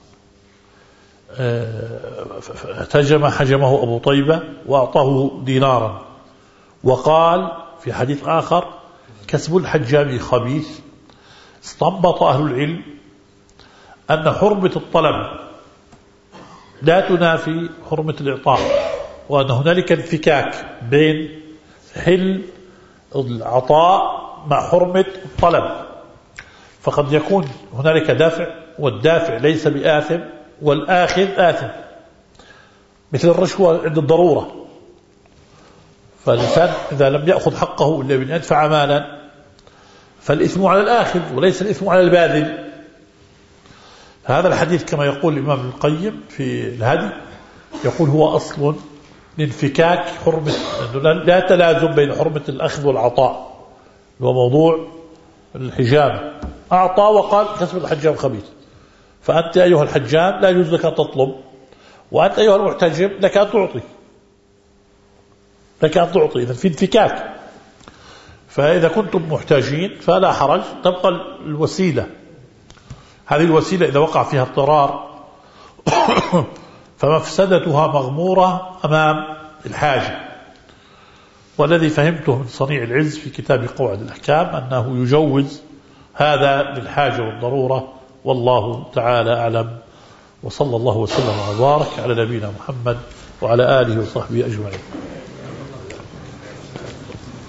Speaker 1: حجمه أبو طيبة وأعطاه دينارا، وقال في حديث آخر: كسب الحجام خبيث. استنبط أهل العلم أن حرمة الطلب لا تنافي حرمة الإعطاء، وأن هنالك انفكاك بين حل العطاء مع حرمة الطلب، فقد يكون هنالك دافع والدافع ليس بآثم والآخذ آثم، مثل الرشوة عند الضرورة. فالإنسان إذا لم يأخذ حقه إلا بأن يدفع مالا فالإثم على الآخذ وليس الإثم على الباذل. هذا الحديث كما يقول الإمام ابن القيم في الهدي، يقول هو أصل لانفكاك حرمة، لا تلازم بين حرمة الأخذ والعطاء، هو موضوع الحجام. أعطى وقال كسب الحجام خبيث، فأنت أيها الحجام لا يجوز لك أن تطلب، وأنت أيها المحتجم لك أن تعطي، إذا في انفكاك. فإذا كنتم محتاجين فلا حرج، تبقى الوسيلة. هذه الوسيلة إذا وقع فيها اضطرار فمفسدتها مغمورة أمام الحاجة. والذي فهمته من صنيع العز في كتاب قواعد الأحكام أنه يجوز هذا للحاجة والضرورة، والله تعالى أعلم. وصلى الله وسلم وبارك على نبينا محمد وعلى آله وصحبه أجمعين.